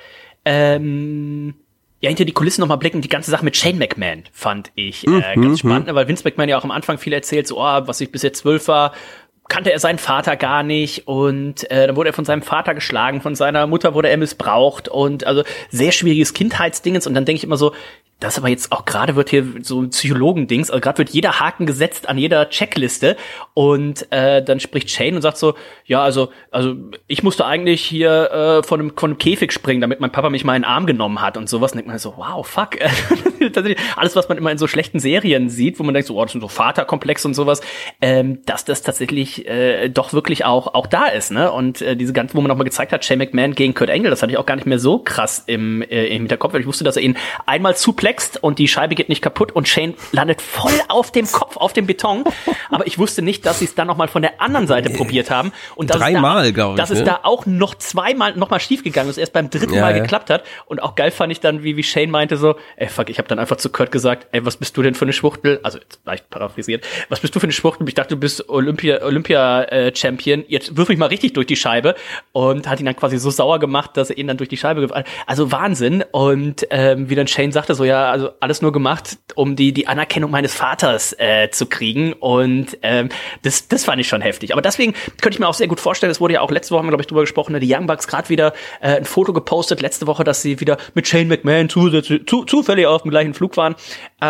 hinter die Kulissen nochmal blicken, die ganze Sache mit Shane McMahon fand ich ganz spannend, weil Vince McMahon ja auch am Anfang viel erzählt, so, was ich bis jetzt 12 war, kannte er seinen Vater gar nicht und dann wurde er von seinem Vater geschlagen, von seiner Mutter wurde er missbraucht und also sehr schwieriges Kindheitsdingens und dann denke ich immer so, das aber jetzt auch gerade wird hier so ein Psychologendings, also gerade wird jeder Haken gesetzt an jeder Checkliste und dann spricht Shane und sagt so, ja, also ich musste eigentlich hier von einem Käfig springen, damit mein Papa mich mal in den Arm genommen hat und sowas. Und denkt man so, wow, fuck. Alles, was man immer in so schlechten Serien sieht, wo man denkt so, das sind so Vaterkomplex und sowas, dass das tatsächlich doch wirklich auch da ist, ne? Und diese ganze, wo man nochmal gezeigt hat, Shane McMahon gegen Kurt Angle, das hatte ich auch gar nicht mehr so krass im Hinterkopf, weil ich wusste, dass er ihn einmal suplext und die Scheibe geht nicht kaputt und Shane landet voll auf dem Kopf, auf dem Beton. Aber ich wusste nicht, dass sie es dann nochmal von der anderen Seite probiert haben. Und dreimal, glaube ich. Dass es da auch noch zweimal nochmal schief gegangen ist, erst beim dritten Mal geklappt hat. Und auch geil fand ich dann, wie Shane meinte so, fuck, ich habe dann einfach zu Kurt gesagt, was bist du denn für eine Schwuchtel? Also jetzt leicht paraphrasiert. Was bist du für eine Schwuchtel? Ich dachte, du bist Olympia-Champion. Jetzt wirf mich mal richtig durch die Scheibe. Und hat ihn dann quasi so sauer gemacht, dass er ihn dann durch die Scheibe geworfen hat. Also Wahnsinn. Und wie dann Shane sagte so, ja, also alles nur gemacht, um die Anerkennung meines Vaters zu kriegen und das fand ich schon heftig. Aber deswegen könnte ich mir auch sehr gut vorstellen, es wurde ja auch letzte Woche, glaube ich, drüber gesprochen, die Young Bucks gerade wieder ein Foto gepostet, letzte Woche, dass sie wieder mit Shane McMahon zufällig auf dem gleichen Flug waren.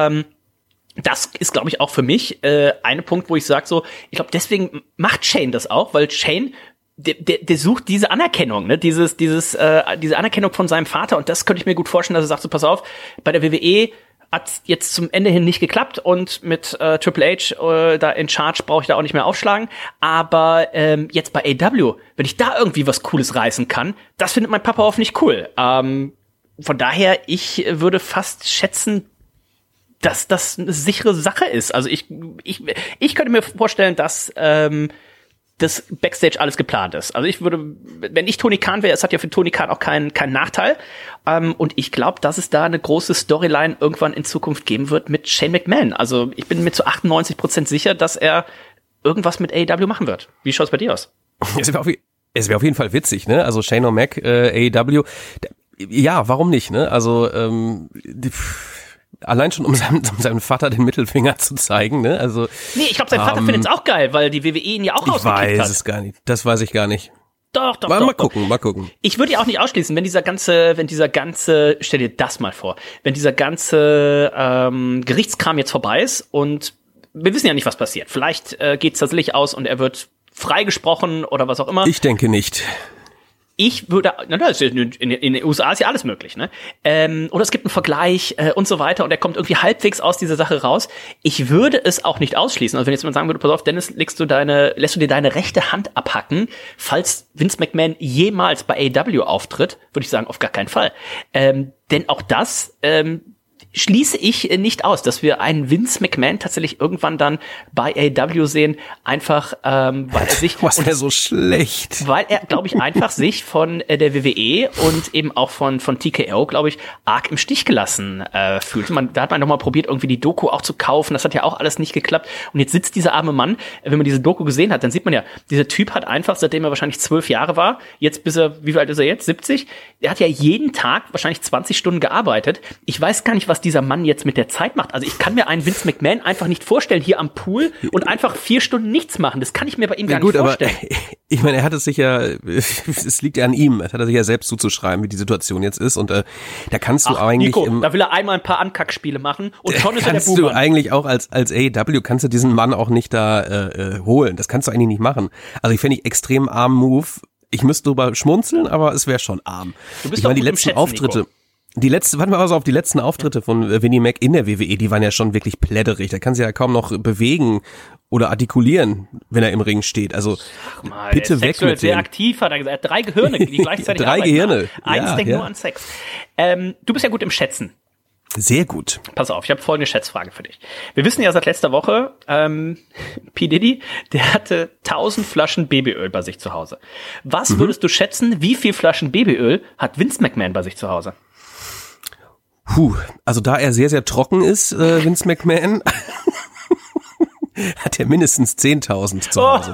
Das ist, glaube ich, auch für mich ein Punkt, wo ich sage so, ich glaube, deswegen macht Shane das auch, weil Shane der sucht diese Anerkennung, ne, diese Anerkennung von seinem Vater und das könnte ich mir gut vorstellen, dass er sagt so, pass auf, bei der WWE hat's jetzt zum Ende hin nicht geklappt und mit Triple H da in Charge brauche ich da auch nicht mehr aufschlagen, aber jetzt bei AEW, wenn ich da irgendwie was Cooles reißen kann, das findet mein Papa hoffentlich cool. Von daher, ich würde fast schätzen, dass das eine sichere Sache ist. Also ich könnte mir vorstellen, dass das Backstage alles geplant ist. Also ich würde, wenn ich Tony Khan wäre, es hat ja für Tony Khan auch keinen Nachteil. Und ich glaube, dass es da eine große Storyline irgendwann in Zukunft geben wird mit Shane McMahon. Also ich bin mir zu 98% sicher, dass er irgendwas mit AEW machen wird. Wie schaut's bei dir aus? Es wäre auf jeden Fall witzig, ne? Also Shane O'Mac, AEW. Ja, warum nicht, ne? Also Allein schon, um seinem Vater den Mittelfinger zu zeigen, ne? Also. Nee, ich glaube, sein Vater findet es auch geil, weil die WWE ihn ja auch rausgekickt hat. Ich weiß es gar nicht. Das weiß ich gar nicht. Doch. Mal gucken. Ich würde ja auch nicht ausschließen, wenn dieser ganze, stell dir das mal vor, wenn dieser ganze Gerichtskram jetzt vorbei ist und wir wissen ja nicht, was passiert. Vielleicht geht's tatsächlich aus und er wird freigesprochen oder was auch immer. Ich denke nicht. Ich würde, in den USA ist ja alles möglich, ne? Oder es gibt einen Vergleich und so weiter und er kommt irgendwie halbwegs aus dieser Sache raus. Ich würde es auch nicht ausschließen. Also wenn jetzt jemand sagen würde, pass auf, Dennis, lässt du dir deine rechte Hand abhacken, falls Vince McMahon jemals bei AEW auftritt, würde ich sagen, auf gar keinen Fall. Denn auch das schließe ich nicht aus, dass wir einen Vince McMahon tatsächlich irgendwann dann bei AEW sehen, einfach weil er sich... Was wäre so schlecht? Weil er, glaube ich, einfach sich von der WWE und eben auch von TKO, glaube ich, arg im Stich gelassen fühlt. Da hat man nochmal probiert, irgendwie die Doku auch zu kaufen, das hat ja auch alles nicht geklappt. Und jetzt sitzt dieser arme Mann, wenn man diese Doku gesehen hat, dann sieht man ja, dieser Typ hat einfach, seitdem er wahrscheinlich 12 Jahre war, jetzt wie alt ist er jetzt? 70? Er hat ja jeden Tag wahrscheinlich 20 Stunden gearbeitet. Ich weiß gar nicht, was dieser Mann jetzt mit der Zeit macht. Also ich kann mir einen Vince McMahon einfach nicht vorstellen, hier am Pool und einfach 4 Stunden nichts machen. Das kann ich mir bei ihm gar nicht vorstellen. Aber ich meine, er hat es sich ja, es liegt ja an ihm, das hat er sich ja selbst zuzuschreiben, wie die Situation jetzt ist und da kannst du eigentlich... Nico, da will er einmal ein paar Ankackspiele machen und schon ist er der Buhmann. Kannst du eigentlich auch als AEW, kannst du diesen Mann auch nicht da holen. Das kannst du eigentlich nicht machen. Also ich finde extrem armen Move. Ich müsste drüber schmunzeln, aber es wäre schon arm. Du bist doch die letzten Auftritte... Nico. Die letzten Auftritte von Vinnie Mac in der WWE, die waren ja schon wirklich pläderig. Da kann sie ja kaum noch bewegen oder artikulieren, wenn er im Ring steht. Also bitte weg mit dem. Sehr aktiv, hat er gesagt. Er hat 3 Gehirne, die gleichzeitig arbeiten. 3 Gehirne. Eins denkt nur an Sex. Du bist ja gut im Schätzen. Sehr gut. Pass auf, ich habe folgende Schätzfrage für dich. Wir wissen ja seit letzter Woche, P. Diddy, der hatte 1000 Flaschen Babyöl bei sich zu Hause. Was würdest du schätzen, wie viel Flaschen Babyöl hat Vince McMahon bei sich zu Hause? Also da er sehr, sehr trocken ist, Vince McMahon, hat er mindestens 10.000 zu Hause.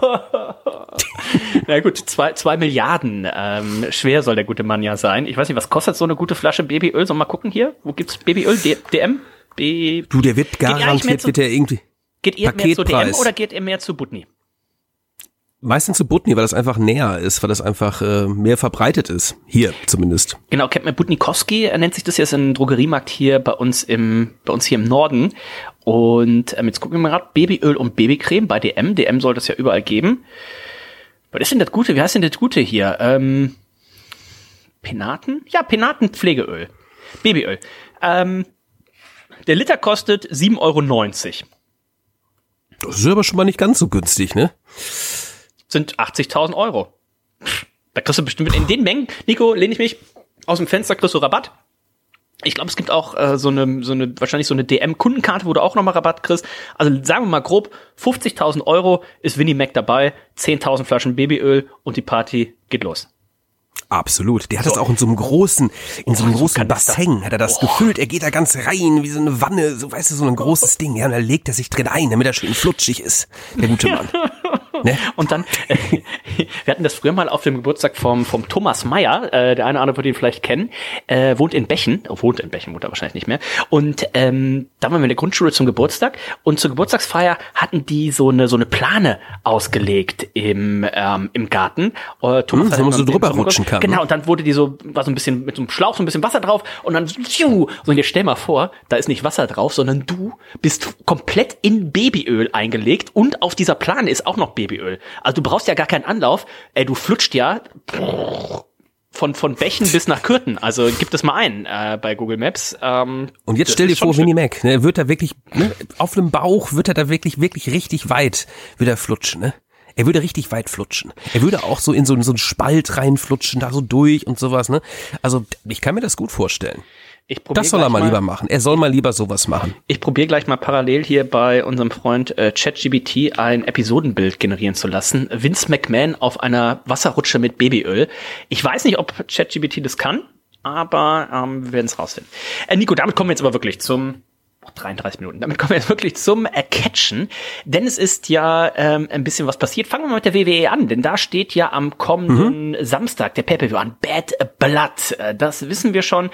Na gut, 2 Milliarden schwer soll der gute Mann ja sein. Ich weiß nicht, was kostet so eine gute Flasche Babyöl? Sollen wir mal gucken hier? Wo gibt's Babyöl? DM? Du, der wird garantiert, wird der irgendwie Geht ihr mehr zu DM oder geht ihr mehr zu Butni? Meistens zu Butni, weil das einfach näher ist, weil das einfach mehr verbreitet ist. Hier zumindest. Genau, kennt man Butnikowski, nennt sich das jetzt ein Drogeriemarkt hier bei uns hier im Norden. Und jetzt gucken wir mal gerade, Babyöl und Babycreme bei DM. DM soll das ja überall geben. Was ist denn das Gute? Wie heißt denn das Gute hier? Penaten? Ja, Penatenpflegeöl. Babyöl. Der Liter kostet 7,90 €. Das ist aber schon mal nicht ganz so günstig, ne? Sind 80.000 €. Da kriegst du bestimmt in den Mengen, Nico, lehne ich mich aus dem Fenster, kriegst du Rabatt. Ich glaube, es gibt auch wahrscheinlich so eine DM-Kundenkarte, wo du auch nochmal Rabatt kriegst. Also sagen wir mal grob, 50.000 € ist Vinnie Mac dabei, 10.000 Flaschen Babyöl und die Party geht los. Absolut. Der hat das auch in so einem großen Bassin, hat er das gefüllt. Er geht da ganz rein, wie so eine Wanne, so, weißt du, so ein großes Ding. Ja, und dann legt er sich drin ein, damit er schön flutschig ist. Der gute Mann. Ne? Und dann, wir hatten das früher mal auf dem Geburtstag vom Thomas Meyer, der eine oder andere wird ihn vielleicht kennen, wohnt in Bechen, wohnt er wahrscheinlich nicht mehr. Und da waren wir in der Grundschule zum Geburtstag und zur Geburtstagsfeier hatten die so eine Plane ausgelegt im Garten. Thomas wo man so drüber rutschen kann. Genau, und dann wurde war so ein bisschen mit so einem Schlauch so ein bisschen Wasser drauf und dann so, und jetzt stell mal vor, da ist nicht Wasser drauf, sondern du bist komplett in Babyöl eingelegt und auf dieser Plane ist auch noch Babyöl. Also du brauchst ja gar keinen Anlauf, du flutscht ja von Bächen bis nach Kürten. Also gib das mal ein bei Google Maps. Und jetzt stell dir vor, Vinnie Mac, ne, wird er wirklich, ne, auf dem Bauch wird er da wirklich richtig weit, wird er flutschen, ne? Er würde richtig weit flutschen. Er würde auch so in so einen Spalt reinflutschen, da so durch und sowas, ne? Also, ich kann mir das gut vorstellen. Das soll er mal lieber machen. Er soll mal lieber sowas machen. Ich probiere gleich mal parallel hier bei unserem Freund ChatGPT ein Episodenbild generieren zu lassen. Vince McMahon auf einer Wasserrutsche mit Babyöl. Ich weiß nicht, ob ChatGPT das kann, aber wir werden es rausfinden. Nico, damit kommen wir jetzt aber wirklich zum 33 Minuten. Damit kommen wir jetzt wirklich zum Catchen, denn es ist ja ein bisschen was passiert. Fangen wir mal mit der WWE an, denn da steht ja am kommenden Samstag der Pay-Per-View an, Bad Blood. Das wissen wir schon.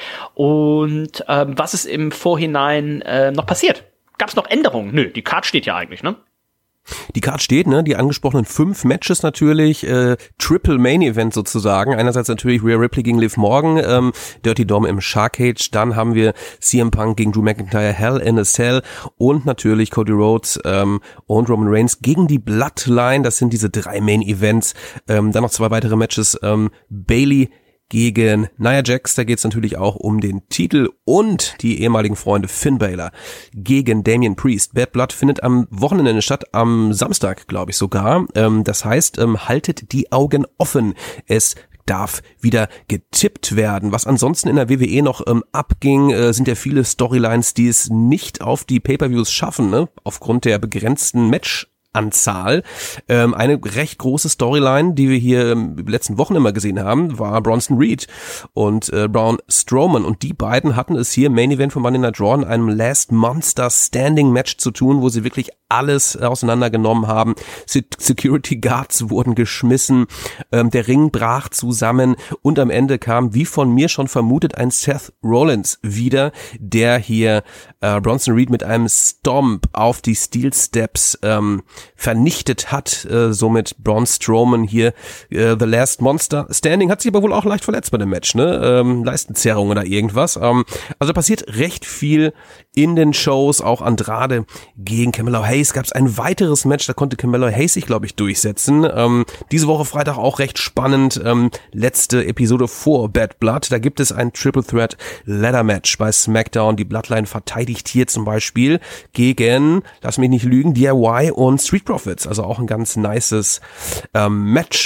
Und was ist im Vorhinein noch passiert? Gab es noch Änderungen? Nö, die Card steht ja eigentlich, ne? Die Card steht, ne? Die angesprochenen 5 Matches natürlich, Triple Main Event sozusagen. Einerseits natürlich Rhea Ripley gegen Liv Morgan, Dirty Dom im Shark Cage. Dann haben wir CM Punk gegen Drew McIntyre, Hell in a Cell und natürlich Cody Rhodes und Roman Reigns gegen die Bloodline. Das sind diese 3 Main Events. Dann noch 2 weitere Matches. Bayley gegen Nia Jax, da geht's natürlich auch um den Titel, und die ehemaligen Freunde Finn Balor gegen Damian Priest. Bad Blood findet am Wochenende statt, am Samstag, glaube ich sogar. Das heißt, haltet die Augen offen. Es darf wieder getippt werden. Was ansonsten in der WWE noch abging, sind ja viele Storylines, die es nicht auf die Pay-Per-Views schaffen, ne? Aufgrund der begrenzten Match-Anzahl. Eine recht große Storyline, die wir hier in den letzten Wochen immer gesehen haben, war Bronson Reed und Braun Strowman, und die beiden hatten es hier im Main Event von Monday Night Raw in einem Last Monster Standing Match zu tun, wo sie wirklich alles auseinandergenommen haben. Security Guards wurden geschmissen, der Ring brach zusammen, und am Ende kam, wie von mir schon vermutet, ein Seth Rollins wieder, der hier Bronson Reed mit einem Stomp auf die Steel Steps vernichtet hat. Somit Braun Strowman hier The Last Monster Standing, hat sich aber wohl auch leicht verletzt bei dem Match, ne? Leistenzerrung oder irgendwas. Also passiert recht viel in den Shows. Auch Andrade gegen Carmelo Hayes gab es ein weiteres Match, da konnte Carmelo Hayes sich, glaube ich, durchsetzen. Diese Woche Freitag auch recht spannend. Letzte Episode vor Bad Blood, da gibt es ein Triple Threat Ladder Match bei SmackDown. Die Bloodline verteidigt hier zum Beispiel gegen, lass mich nicht lügen, DIY und Street Profits. Also auch ein ganz nices Match.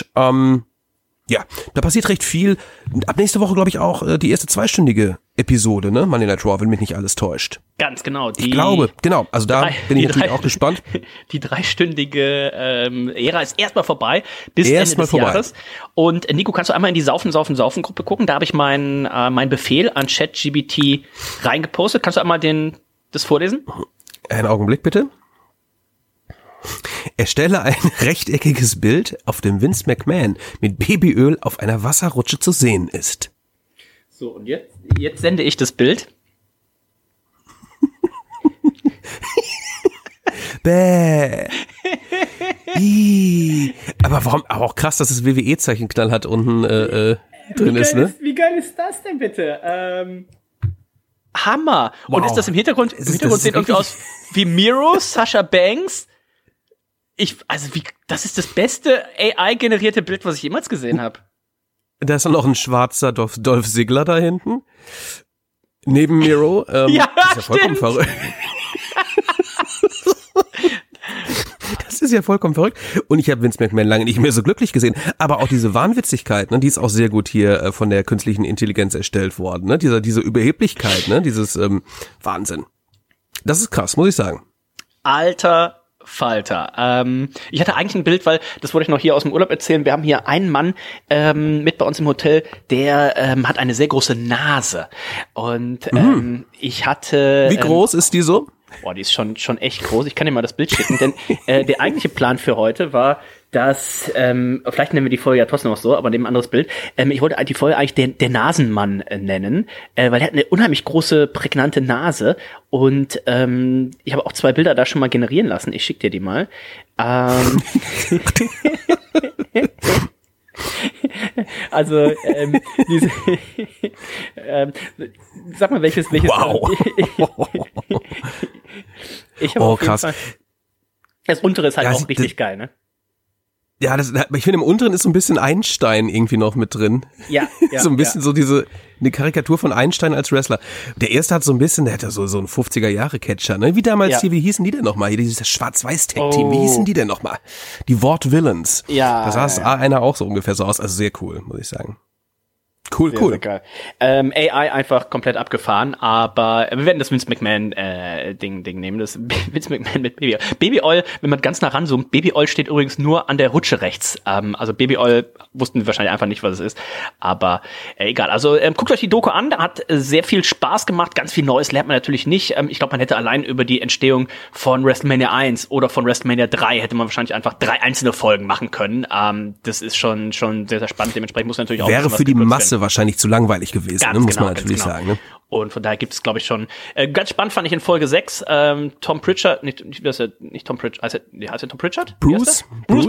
Ja, da passiert recht viel. Ab nächste Woche, glaube ich, auch die erste 2-stündige Episode, ne? Monday Night Raw, wenn mich nicht alles täuscht. Ganz genau. Ich glaube, genau. Also da bin ich natürlich auch gespannt. Die 3-stündige Ära ist erstmal vorbei, bis Ende des Jahres. Und Nico, kannst du einmal in die Saufen-Gruppe gucken? Da habe ich mein Befehl an ChatGPT reingepostet. Kannst du einmal das vorlesen? Einen Augenblick, bitte. Erstelle ein rechteckiges Bild, auf dem Vince McMahon mit Babyöl auf einer Wasserrutsche zu sehen ist. So, und jetzt sende ich das Bild. Bäh. Aber warum? Aber auch krass, dass das WWE-Zeichenknall hat unten drin ist, ne? Wie geil ist das denn bitte? Hammer. Wow. Und ist das im Hintergrund? Im Hintergrund sieht irgendwie aus wie Miro, Sasha Banks. Das ist das beste AI-generierte Bild, was ich jemals gesehen habe. Da ist dann noch ein schwarzer Dolph Ziggler da hinten. Neben Miro. Ja, das ist ja vollkommen verrückt. Das ist ja vollkommen verrückt. Und ich habe Vince McMahon lange nicht mehr so glücklich gesehen. Aber auch diese Wahnwitzigkeit, ne, die ist auch sehr gut hier von der künstlichen Intelligenz erstellt worden. Ne? Diese Überheblichkeit, ne, dieses Wahnsinn. Das ist krass, muss ich sagen. Alter Falter. Ich hatte eigentlich ein Bild, weil, das wollte ich noch hier aus dem Urlaub erzählen, wir haben hier einen Mann mit bei uns im Hotel, der hat eine sehr große Nase. Und ich hatte... Wie groß ist die so? Boah, die ist schon echt groß. Ich kann dir mal das Bild schicken, denn der eigentliche Plan für heute war, dass, vielleicht nennen wir die Folge ja trotzdem noch so, aber neben ein anderes Bild, ich wollte die Folge eigentlich der Nasenmann nennen, weil der hat eine unheimlich große, prägnante Nase, und ich habe auch 2 Bilder da schon mal generieren lassen. Ich schicke dir die mal. Also, sag mal, welches wow. Ich habe auf jeden krass. Fall, das untere ist halt auch richtig geil, ne? Ja, ich finde, im unteren ist so ein bisschen Einstein irgendwie noch mit drin. Ja. So ein bisschen so eine Karikatur von Einstein als Wrestler. Der erste hat so ein bisschen, der hatte so ein 50er-Jahre-Catcher, ne? Wie damals hier, wie hießen die denn nochmal? Hier, dieses Schwarz-Weiß-Tag-Team, wie hießen die denn nochmal? Die Wort Villains. Ja. Da sah einer auch so ungefähr so aus, also sehr cool, muss ich sagen. Cool, sehr, cool. Sehr geil. AI einfach komplett abgefahren, aber wir werden das Vince McMahon Ding nehmen. Das Vince McMahon mit Baby Oil. Baby Oil, wenn man ganz nah ranzoomt, Baby Oil steht übrigens nur an der Rutsche rechts. Also Baby Oil wussten wir wahrscheinlich einfach nicht, was es ist. Aber egal. Also guckt euch die Doku an, hat sehr viel Spaß gemacht. Ganz viel Neues lernt man natürlich nicht. Ich glaube, man hätte allein über die Entstehung von WrestleMania 1 oder von WrestleMania 3 hätte man wahrscheinlich einfach 3 einzelne Folgen machen können. Das ist schon sehr, sehr spannend. Dementsprechend muss man natürlich auch wäre für die Masse wahrscheinlich zu langweilig gewesen, ne? Muss man natürlich sagen. Ne? Und von daher gibt es, glaube ich, schon. Ganz spannend fand ich in Folge 6, Tom Pritchard, nicht Tom Pritchard, heißt er Tom Pritchard? Bruce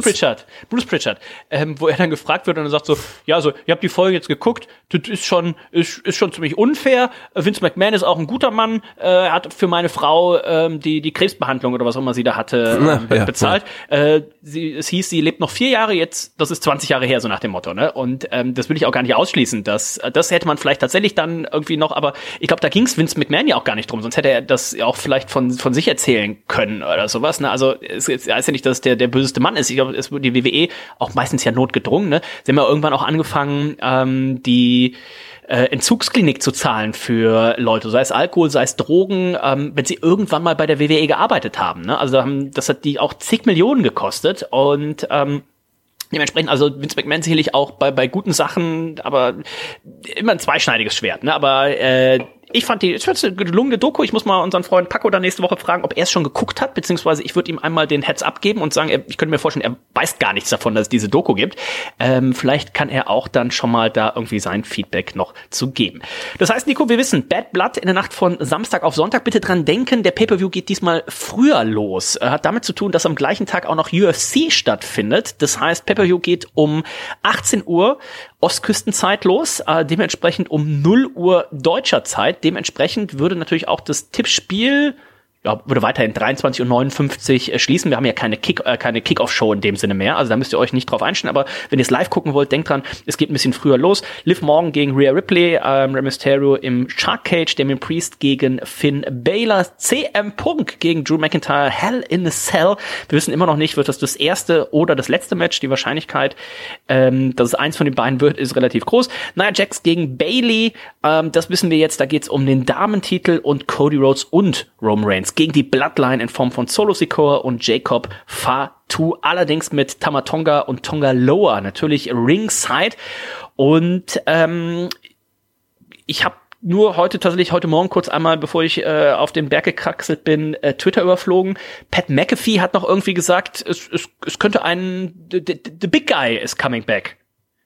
Pritchard, wo er dann gefragt wird und er sagt so, ja, also, ihr habt die Folge jetzt geguckt, das ist schon ziemlich unfair. Vince McMahon ist auch ein guter Mann, er hat für meine Frau die Krebsbehandlung oder was auch immer sie da hatte bezahlt. Ja. Es hieß, sie lebt noch 4 Jahre jetzt, das ist 20 Jahre her, so nach dem Motto, ne? Und das will ich auch gar nicht ausschließen, das hätte man vielleicht tatsächlich dann irgendwie noch, aber ich glaube, da ging es Vince McMahon ja auch gar nicht drum, sonst hätte er das ja auch vielleicht von sich erzählen können oder sowas, ne? Also es heißt ja nicht, dass der böseste Mann ist. Ich glaube, es wird die WWE auch meistens ja notgedrungen, ne? Sie haben ja irgendwann auch angefangen, die Entzugsklinik zu zahlen für Leute, sei es Alkohol, sei es Drogen, wenn sie irgendwann mal bei der WWE gearbeitet haben, ne? Also das hat die auch zig Millionen gekostet und dementsprechend, also Vince McMahon sicherlich auch bei guten Sachen, aber immer ein zweischneidiges Schwert, ne? Aber ich fand eine gelungene Doku. Ich muss mal unseren Freund Paco dann nächste Woche fragen, ob er es schon geguckt hat, beziehungsweise ich würde ihm einmal den Heads up geben und sagen, ich könnte mir vorstellen, er weiß gar nichts davon, dass es diese Doku gibt. Vielleicht kann er auch dann schon mal da irgendwie sein Feedback noch zu geben. Das heißt, Nico, wir wissen, Bad Blood in der Nacht von Samstag auf Sonntag. Bitte dran denken, der Pay-Per-View geht diesmal früher los. Hat damit zu tun, dass am gleichen Tag auch noch UFC stattfindet. Das heißt, Pay-Per-View geht um 18 Uhr Ostküstenzeit los, dementsprechend um 0 Uhr deutscher Zeit. Dementsprechend würde natürlich auch das Tippspiel, würde weiterhin 23:59 Uhr schließen. Wir haben ja keine Kick-Off-Show in dem Sinne mehr, also da müsst ihr euch nicht drauf einstellen, aber wenn ihr es live gucken wollt, denkt dran, es geht ein bisschen früher los. Liv Morgan gegen Rhea Ripley, Rey Mysterio im Shark Cage, Damien Priest gegen Finn Balor, CM Punk gegen Drew McIntyre, Hell in a Cell. Wir wissen immer noch nicht, wird das erste oder das letzte Match. Die Wahrscheinlichkeit, dass es eins von den beiden wird, ist relativ groß. Nia Jax gegen Bayley, das wissen wir jetzt, da geht's um den Damentitel und Cody Rhodes und Roman Reigns gegen die Bloodline in Form von Solo Sikoa und Jacob Fatu, allerdings mit Tama Tonga und Tonga Loa natürlich ringside. Und ich habe nur heute Morgen kurz einmal, bevor ich auf den Berg gekraxelt bin, Twitter überflogen. Pat McAfee hat noch irgendwie gesagt, es könnte the Big Guy is coming back.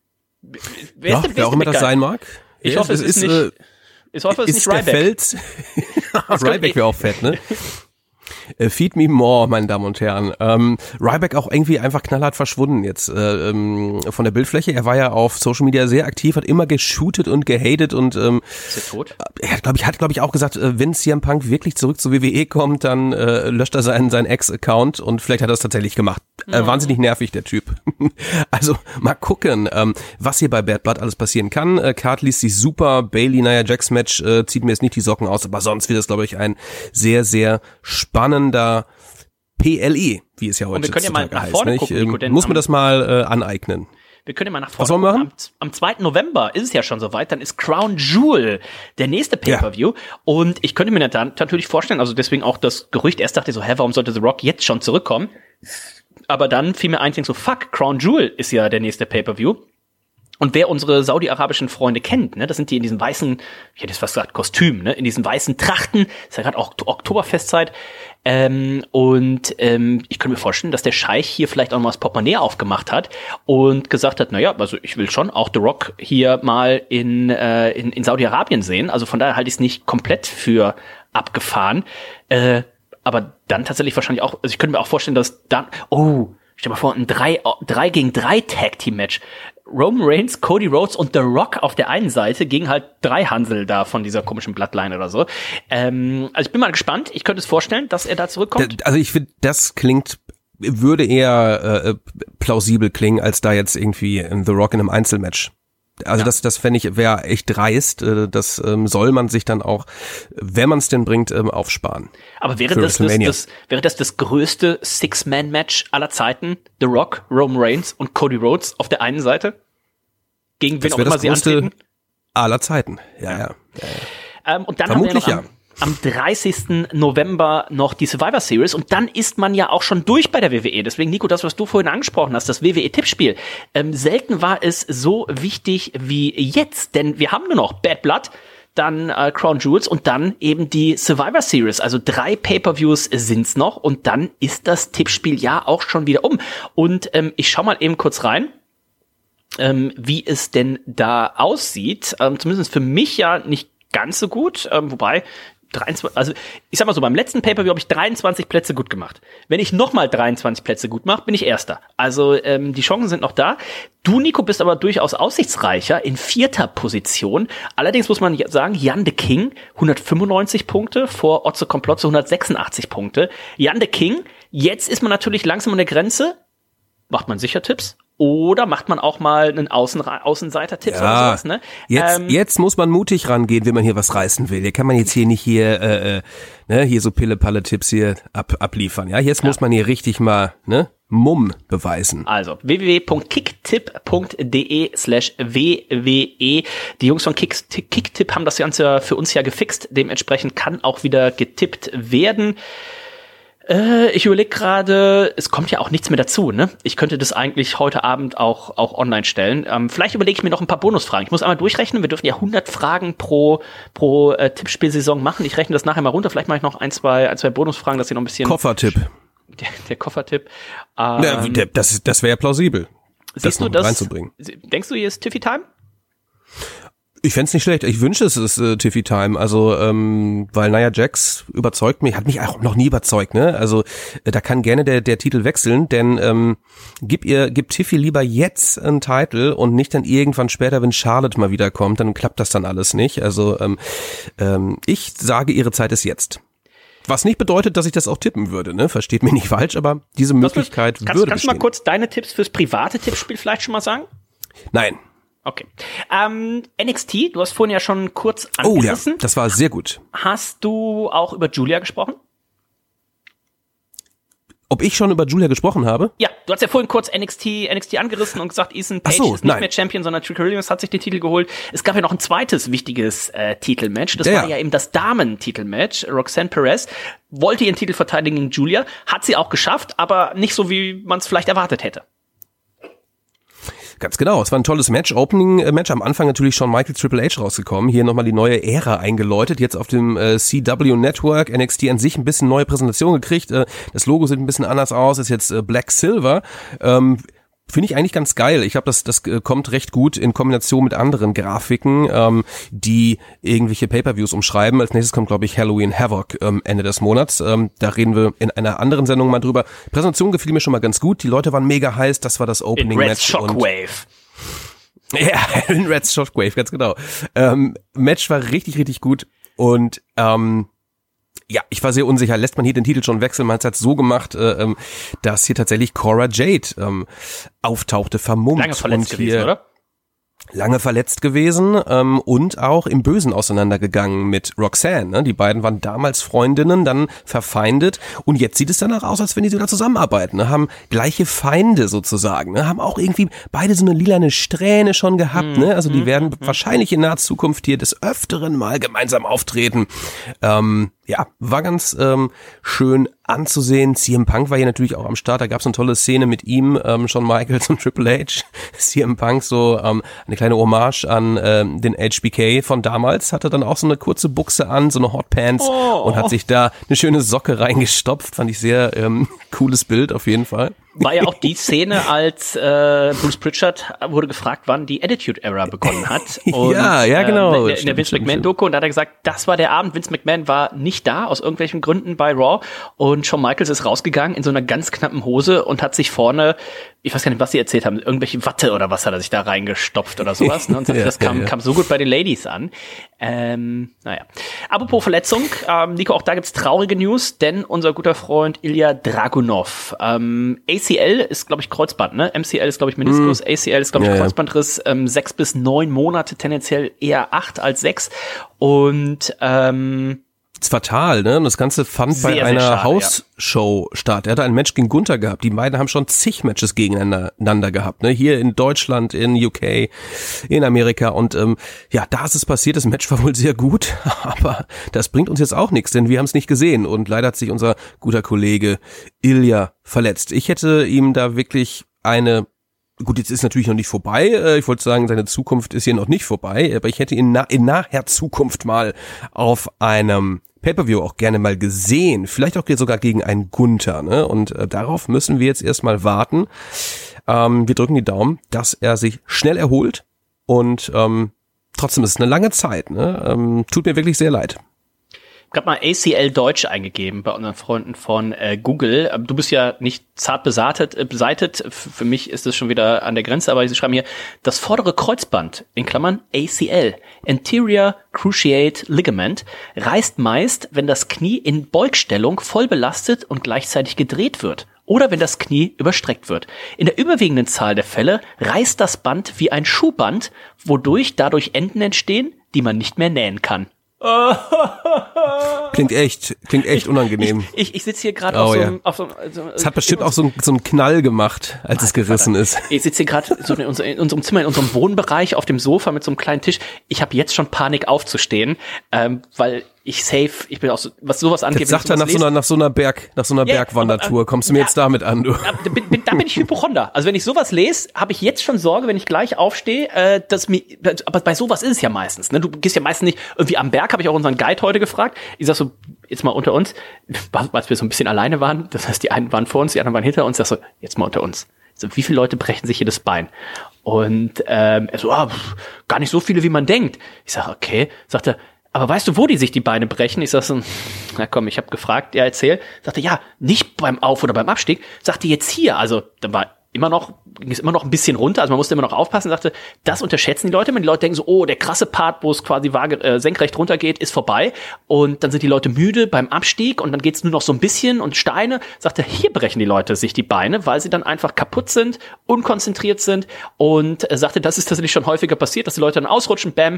Wer auch immer das sein mag. Ich hoffe, es ist nicht... Ich hoffe, es ist nicht Ryback. Ryback wäre auch fett, ne? Feed me more, meine Damen und Herren. Ryback auch irgendwie einfach knallhart verschwunden jetzt von der Bildfläche. Er war ja auf Social Media sehr aktiv, hat immer geshootet und gehatet und ist er tot? Er hat, glaube ich, auch gesagt, wenn CM Punk wirklich zurück zur WWE kommt, dann löscht er seinen Ex-Account und vielleicht hat er es tatsächlich gemacht. Wahnsinnig nervig, der Typ. Also mal gucken, was hier bei Bad Blood alles passieren kann. Card liest sich super, Bayley-Nia Jax-Match zieht mir jetzt nicht die Socken aus, aber sonst wird es, glaube ich, ein sehr, sehr spannender PLE, wie es ja heute heißt. Wir können ja mal nach vorne gucken, muss man das mal aneignen. Wir können ja mal nach vorne gucken. Am 2. November ist es ja schon soweit, dann ist Crown Jewel der nächste Pay-Per-View. Ja. Und ich könnte mir dann natürlich vorstellen, also deswegen auch das Gerücht, erst dachte ich so, warum sollte The Rock jetzt schon zurückkommen? Aber dann fiel mir so, Crown Jewel ist ja der nächste Pay-Per-View. Und wer unsere saudi-arabischen Freunde kennt, ne, das sind die in diesen weißen, ich hätte jetzt fast gesagt Kostümen, ne, in diesen weißen Trachten, ist ja gerade auch Oktoberfestzeit. Ich könnte mir vorstellen, dass der Scheich hier vielleicht auch mal das Portemonnaie aufgemacht hat und gesagt hat, also ich will schon auch The Rock hier mal in Saudi-Arabien sehen. Also von daher halte ich es nicht komplett für abgefahren. Aber dann tatsächlich wahrscheinlich auch, also ich könnte mir auch vorstellen, dass dann, stell dir mal vor, ein 3 gegen 3 Tag-Team-Match. Roman Reigns, Cody Rhodes und The Rock auf der einen Seite gegen halt 3 Hansel da von dieser komischen Bloodline oder so. Also ich bin mal gespannt. Ich könnte es vorstellen, dass er da zurückkommt. Also ich finde, das würde eher plausibel klingen, als da jetzt irgendwie The Rock in einem Einzelmatch. Also ja. Das fände ich, wäre echt dreist. Das soll man sich dann auch, wenn man es denn bringt, aufsparen. Aber wäre das das größte Six-Man-Match aller Zeiten? The Rock, Roman Reigns und Cody Rhodes auf der einen Seite? Gegen wen auch immer sie antreten? aller Zeiten. Ja. Und dann Vermutlich haben wir noch am 30. November noch die Survivor Series und dann ist man ja auch schon durch bei der WWE. Deswegen, Nico, das, was du vorhin angesprochen hast, das WWE-Tippspiel. Selten war es so wichtig wie jetzt, denn wir haben nur noch Bad Blood, dann Crown Jewels und dann eben die Survivor Series. Also 3 Pay-Per-Views sind's noch und dann ist das Tippspiel ja auch schon wieder um. Und ich schau mal eben kurz rein, wie es denn da aussieht. Zumindest für mich ja nicht ganz so gut, wobei 23, also ich sag mal so, beim letzten Pay-Per-View habe ich 23 Plätze gut gemacht. Wenn ich nochmal 23 Plätze gut mache, bin ich Erster. Also die Chancen sind noch da. Du, Nico, bist aber durchaus aussichtsreicher in 4. Position. Allerdings muss man sagen, Jan de King 195 Punkte vor Otze Komplotze 186 Punkte. Jan de King, jetzt ist man natürlich langsam an der Grenze. Macht man sicher Tipps? Oder macht man auch mal einen Außenseiter-Tipps oder sowas, ne? Jetzt muss man mutig rangehen, wenn man hier was reißen will. Hier kann man jetzt hier nicht hier so Pille-Palle-Tipps hier abliefern. Ja, jetzt muss man hier richtig mal, Mumm beweisen. Also www.kicktipp.de/WWE. Die Jungs von Kicktipp haben das Ganze für uns ja gefixt. Dementsprechend kann auch wieder getippt werden. Ich überlege gerade, es kommt ja auch nichts mehr dazu, ne? Ich könnte das eigentlich heute Abend auch online stellen. Vielleicht überlege ich mir noch ein paar Bonusfragen. Ich muss einmal durchrechnen. Wir dürfen ja 100 Fragen pro Tippspielsaison machen. Ich rechne das nachher mal runter. Vielleicht mache ich noch ein, zwei Bonusfragen, dass ihr noch ein bisschen... Koffertipp. Der Koffertipp. Das wäre plausibel. Siehst du das? Reinzubringen. Denkst du, hier ist Tiffy-Time? Ich fänd's nicht schlecht. Ich wünsche, es ist Tiffy Time. Also, weil Nia Jax überzeugt mich, hat mich auch noch nie überzeugt, ne? Also, da kann gerne der Titel wechseln, denn gib Tiffy lieber jetzt einen Titel und nicht dann irgendwann später, wenn Charlotte mal wiederkommt, dann klappt das dann alles nicht. Also, ich sage, ihre Zeit ist jetzt. Was nicht bedeutet, dass ich das auch tippen würde, ne? Versteht mich nicht falsch, aber diese Möglichkeit würde bestehen. Kannst du mal kurz deine Tipps fürs private Tippspiel vielleicht schon mal sagen? Nein. Okay. NXT, du hast vorhin ja schon kurz angerissen. Oh ja, das war sehr gut. Hast du auch über Julia gesprochen? Ob ich schon über Julia gesprochen habe? Ja, du hast ja vorhin kurz NXT angerissen und gesagt, Ethan Page ist nicht mehr Champion, sondern Trick Williams hat sich den Titel geholt. Es gab ja noch ein zweites wichtiges Titelmatch. Das war ja eben das Damen-Titelmatch. Roxanne Perez wollte ihren Titel verteidigen gegen Julia, hat sie auch geschafft, aber nicht so, wie man es vielleicht erwartet hätte. Ganz genau, es war ein tolles Match, Opening-Match, am Anfang natürlich schon Michael Triple H rausgekommen, hier nochmal die neue Ära eingeläutet, jetzt auf dem CW Network, NXT an sich ein bisschen neue Präsentation gekriegt, das Logo sieht ein bisschen anders aus, ist jetzt Black Silver, finde ich eigentlich ganz geil. Ich glaube, das kommt recht gut in Kombination mit anderen Grafiken, die irgendwelche Pay-Per-Views umschreiben. Als nächstes kommt, glaube ich, Halloween Havoc Ende des Monats. Da reden wir in einer anderen Sendung mal drüber. Präsentation gefiel mir schon mal ganz gut. Die Leute waren mega heiß. Das war das Opening-Match. Shockwave. Ja, in Red's Shockwave, ganz genau. Match war richtig, richtig gut. Und ja, ich war sehr unsicher. Lässt man hier den Titel schon wechseln? Man hat es so gemacht, dass hier tatsächlich Cora Jade auftauchte, vermummt. Lange verletzt gewesen, oder? Lange verletzt gewesen und auch im Bösen auseinandergegangen mit Roxanne. Ne? Die beiden waren damals Freundinnen, dann verfeindet und jetzt sieht es danach aus, als wenn die sogar zusammenarbeiten. Ne? Haben gleiche Feinde sozusagen. Ne? Haben auch irgendwie beide so eine lilane Strähne schon gehabt. Ne? Also die werden wahrscheinlich in naher Zukunft hier des Öfteren mal gemeinsam auftreten. Ja, war ganz schön anzusehen. CM Punk war hier natürlich auch am Start. Da gab es eine tolle Szene mit ihm, Shawn Michaels und Triple H. CM Punk so eine kleine Hommage an den HBK von damals. Hatte dann auch so eine kurze Buchse an, so eine Hotpants und hat sich da eine schöne Socke reingestopft. Fand ich sehr cooles Bild auf jeden Fall. War ja auch die Szene, als Bruce Pritchard wurde gefragt, wann die Attitude Era begonnen hat. Und, ja, genau. In der Vince McMahon-Doku. Und da hat er gesagt, das war der Abend. Vince McMahon war nicht da, aus irgendwelchen Gründen bei Raw. Und Shawn Michaels ist rausgegangen in so einer ganz knappen Hose und hat sich vorne, ich weiß gar nicht, was sie erzählt haben, irgendwelche Watte oder was hat er sich da reingestopft oder sowas. Ne? Und das kam so gut bei den Ladies an. Naja. Apropos Verletzung, Nico, auch da gibt's traurige News, denn unser guter Freund Ilya Dragunov, ACL ist, glaube ich, Kreuzband, ne? MCL ist, glaube ich, Meniskus, ACL ist, glaube ich, Kreuzbandriss, 6 bis 9 Monate, tendenziell eher 8 als 6 und ist fatal, ne? Und das Ganze fand Sehr, bei sehr einer schade, Hausshow statt. Er hatte ein Match gegen Gunther gehabt. Die beiden haben schon zig Matches gegeneinander gehabt, ne? Hier in Deutschland, in UK, in Amerika. Und da ist es passiert. Das Match war wohl sehr gut, aber das bringt uns jetzt auch nichts, denn wir haben es nicht gesehen. Und leider hat sich unser guter Kollege Ilja verletzt. Ich hätte ihm da wirklich gut, jetzt ist natürlich noch nicht vorbei. Ich wollte sagen, seine Zukunft ist hier noch nicht vorbei, aber ich hätte ihn in naher Zukunft mal auf einem Pay-Per-View auch gerne mal gesehen. Vielleicht auch sogar gegen einen Gunther, ne? Und darauf müssen wir jetzt erstmal warten. Wir drücken die Daumen, dass er sich schnell erholt und trotzdem ist es eine lange Zeit, ne? Tut mir wirklich sehr leid. Ich habe mal ACL Deutsch eingegeben bei unseren Freunden von Google. Du bist ja nicht zart beseitet. Für mich ist es schon wieder an der Grenze, aber sie schreiben hier, das vordere Kreuzband, in Klammern ACL, Anterior Cruciate Ligament, reißt meist, wenn das Knie in Beugstellung voll belastet und gleichzeitig gedreht wird. Oder wenn das Knie überstreckt wird. In der überwiegenden Zahl der Fälle reißt das Band wie ein Schuhband, wodurch dadurch Enden entstehen, die man nicht mehr nähen kann. Klingt echt unangenehm. Ich sitze hier gerade auf so es hat bestimmt auch so einen Knall gemacht, als es gerissen ist. Ich sitze hier gerade so in unserem Zimmer, in unserem Wohnbereich auf dem Sofa mit so einem kleinen Tisch. Ich habe jetzt schon Panik aufzustehen, weil ich bin auch so, was sowas angeht. Jetzt sagt er nach so einer Bergwandertour, kommst du mir jetzt damit an, du? Da bin ich Hypochonder. Also wenn ich sowas lese, habe ich jetzt schon Sorge, wenn ich gleich aufstehe, aber bei sowas ist es ja meistens, ne? Du gehst ja meistens nicht irgendwie am Berg, habe ich auch unseren Guide heute gefragt. Ich sag so, jetzt mal unter uns, als wir so ein bisschen alleine waren, das heißt, die einen waren vor uns, die anderen waren hinter uns, ich sag so, jetzt mal unter uns. So, wie viele Leute brechen sich hier das Bein? Und er so, gar nicht so viele, wie man denkt. Ich sag, okay. Sagt er, aber weißt du, wo die sich die Beine brechen? Ich sag so, na komm, ich habe gefragt, ja, erzähl. Sagte, ja, nicht beim Auf- oder beim Abstieg. Sagte, jetzt hier. Also, da ging es immer noch ein bisschen runter, also man musste immer noch aufpassen. Sagte, das unterschätzen die Leute. Wenn die Leute denken so, oh, der krasse Part, wo es quasi senkrecht runtergeht, ist vorbei. Und dann sind die Leute müde beim Abstieg und dann geht's nur noch so ein bisschen und Steine. Sagte, hier brechen die Leute sich die Beine, weil sie dann einfach kaputt sind, unkonzentriert sind. Und sagte, das ist tatsächlich schon häufiger passiert, dass die Leute dann ausrutschen, bam,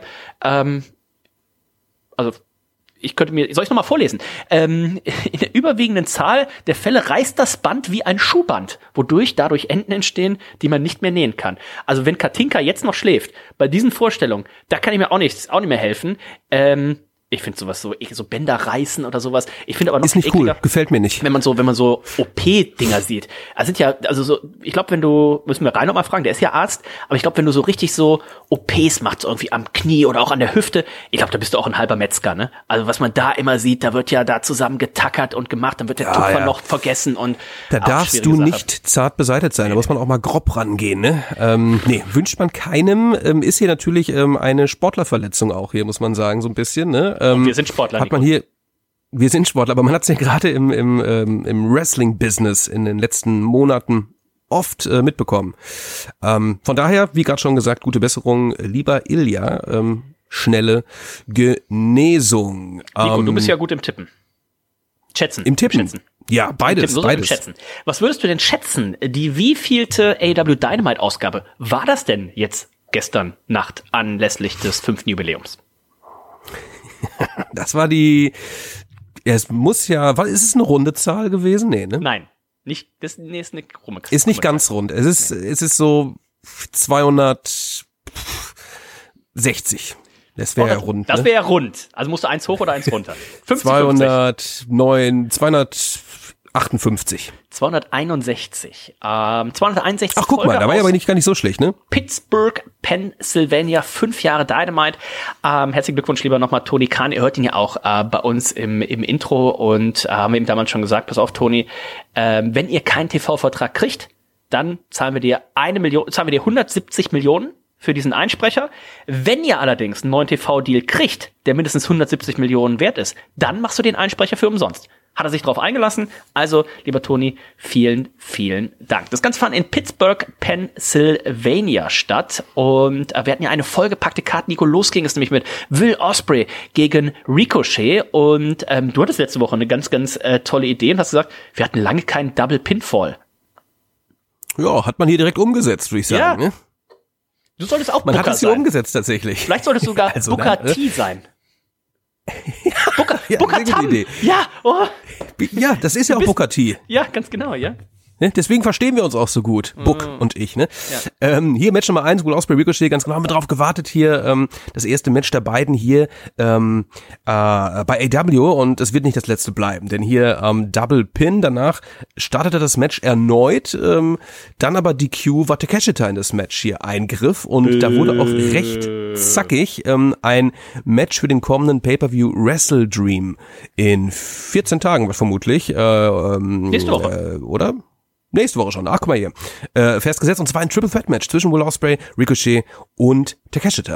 also soll ich nochmal vorlesen? In der überwiegenden Zahl der Fälle reißt das Band wie ein Schuhband, wodurch dadurch Enden entstehen, die man nicht mehr nähen kann. Also wenn Katinka jetzt noch schläft, bei diesen Vorstellungen, da kann ich mir auch nicht mehr helfen. Ich finde sowas so Bänder reißen oder sowas. Ich finde aber noch ist nicht cool, gefällt mir nicht. Wenn man so OP-Dinger sieht. Also sind ja, also so, ich glaube, müssen wir Rainer mal fragen, der ist ja Arzt, aber ich glaube, wenn du so richtig so OPs machst, so irgendwie am Knie oder auch an der Hüfte, ich glaube, da bist du auch ein halber Metzger, ne? Also was man da immer sieht, da wird ja da zusammen getackert und gemacht, dann wird der Tupfer noch vergessen und da darfst du nicht zart beseitet sein, da muss man auch mal grob rangehen, ne? Wünscht man keinem, ist hier natürlich eine Sportlerverletzung auch hier, muss man sagen, so ein bisschen, ne? Und wir sind Sportler. Wir sind Sportler, aber man hat es ja gerade im Wrestling-Business in den letzten Monaten oft mitbekommen. Von daher, wie gerade schon gesagt, gute Besserung, lieber Ilja, schnelle Genesung. Nico, du bist ja gut im Tippen. Schätzen. Im Tippen? Schätzen. Ja, beides. Schätzen. Was würdest du denn schätzen? Die wievielte AEW Dynamite-Ausgabe war das denn jetzt gestern Nacht anlässlich des 5. Jubiläums? Das war ist es eine runde Zahl gewesen? Nee, ne? Nein, nicht, ist eine krumme. Ist nicht ganz rund. Es ist so 260. Das wäre ja rund. Das wäre ja rund. Also musst du eins hoch oder eins runter. 258. 261. 261. Ach, guck mal, da war ja aber gar nicht so schlecht, ne? Pittsburgh, Pennsylvania, 5 Jahre Dynamite. Herzlichen Glückwunsch, lieber nochmal Tony Khan. Ihr hört ihn ja auch bei uns im Intro und haben ihm damals schon gesagt, pass auf, Tony, wenn ihr keinen TV-Vertrag kriegt, dann zahlen wir dir 170 Millionen für diesen Einsprecher. Wenn ihr allerdings einen neuen TV-Deal kriegt, der mindestens 170 Millionen wert ist, dann machst du den Einsprecher für umsonst. Hat er sich drauf eingelassen. Also, lieber Toni, vielen, vielen Dank. Das Ganze fand in Pittsburgh, Pennsylvania statt. Und wir hatten ja eine vollgepackte Karte. Nico, los ging es nämlich mit Will Ospreay gegen Ricochet. Und du hattest letzte Woche eine ganz, ganz tolle Idee und hast gesagt, wir hatten lange keinen Double Pinfall. Ja, hat man hier direkt umgesetzt, würde ich sagen. Ja. Ne? Du solltest auch Man Booker hat es hier umgesetzt tatsächlich. Vielleicht solltest du sogar Booker T sein. Booker Tam. Idee. Ja, oh. Ja, das ist ja auch Booker T. Ja, ganz genau, ja. Ne? Deswegen verstehen wir uns auch so gut, Book und ich. Ne? Ja. Hier Match Nummer 1, Will Ospreay, Ricochet, ganz genau, haben wir drauf gewartet hier. Das erste Match der beiden hier bei AEW und es wird nicht das letzte bleiben, denn hier Double Pin, danach startete das Match erneut, dann aber DQ, war Takeshita in das Match hier eingriff und da wurde auch recht zackig ein Match für den kommenden Pay-Per-View Wrestle Dream in 14 Tagen vermutlich. Nächste Woche. Oder? Nächste Woche schon. Ach, guck mal hier. Festgesetzt. Und zwar ein Triple Threat Match zwischen Will Ospreay, Ricochet und Takeshita.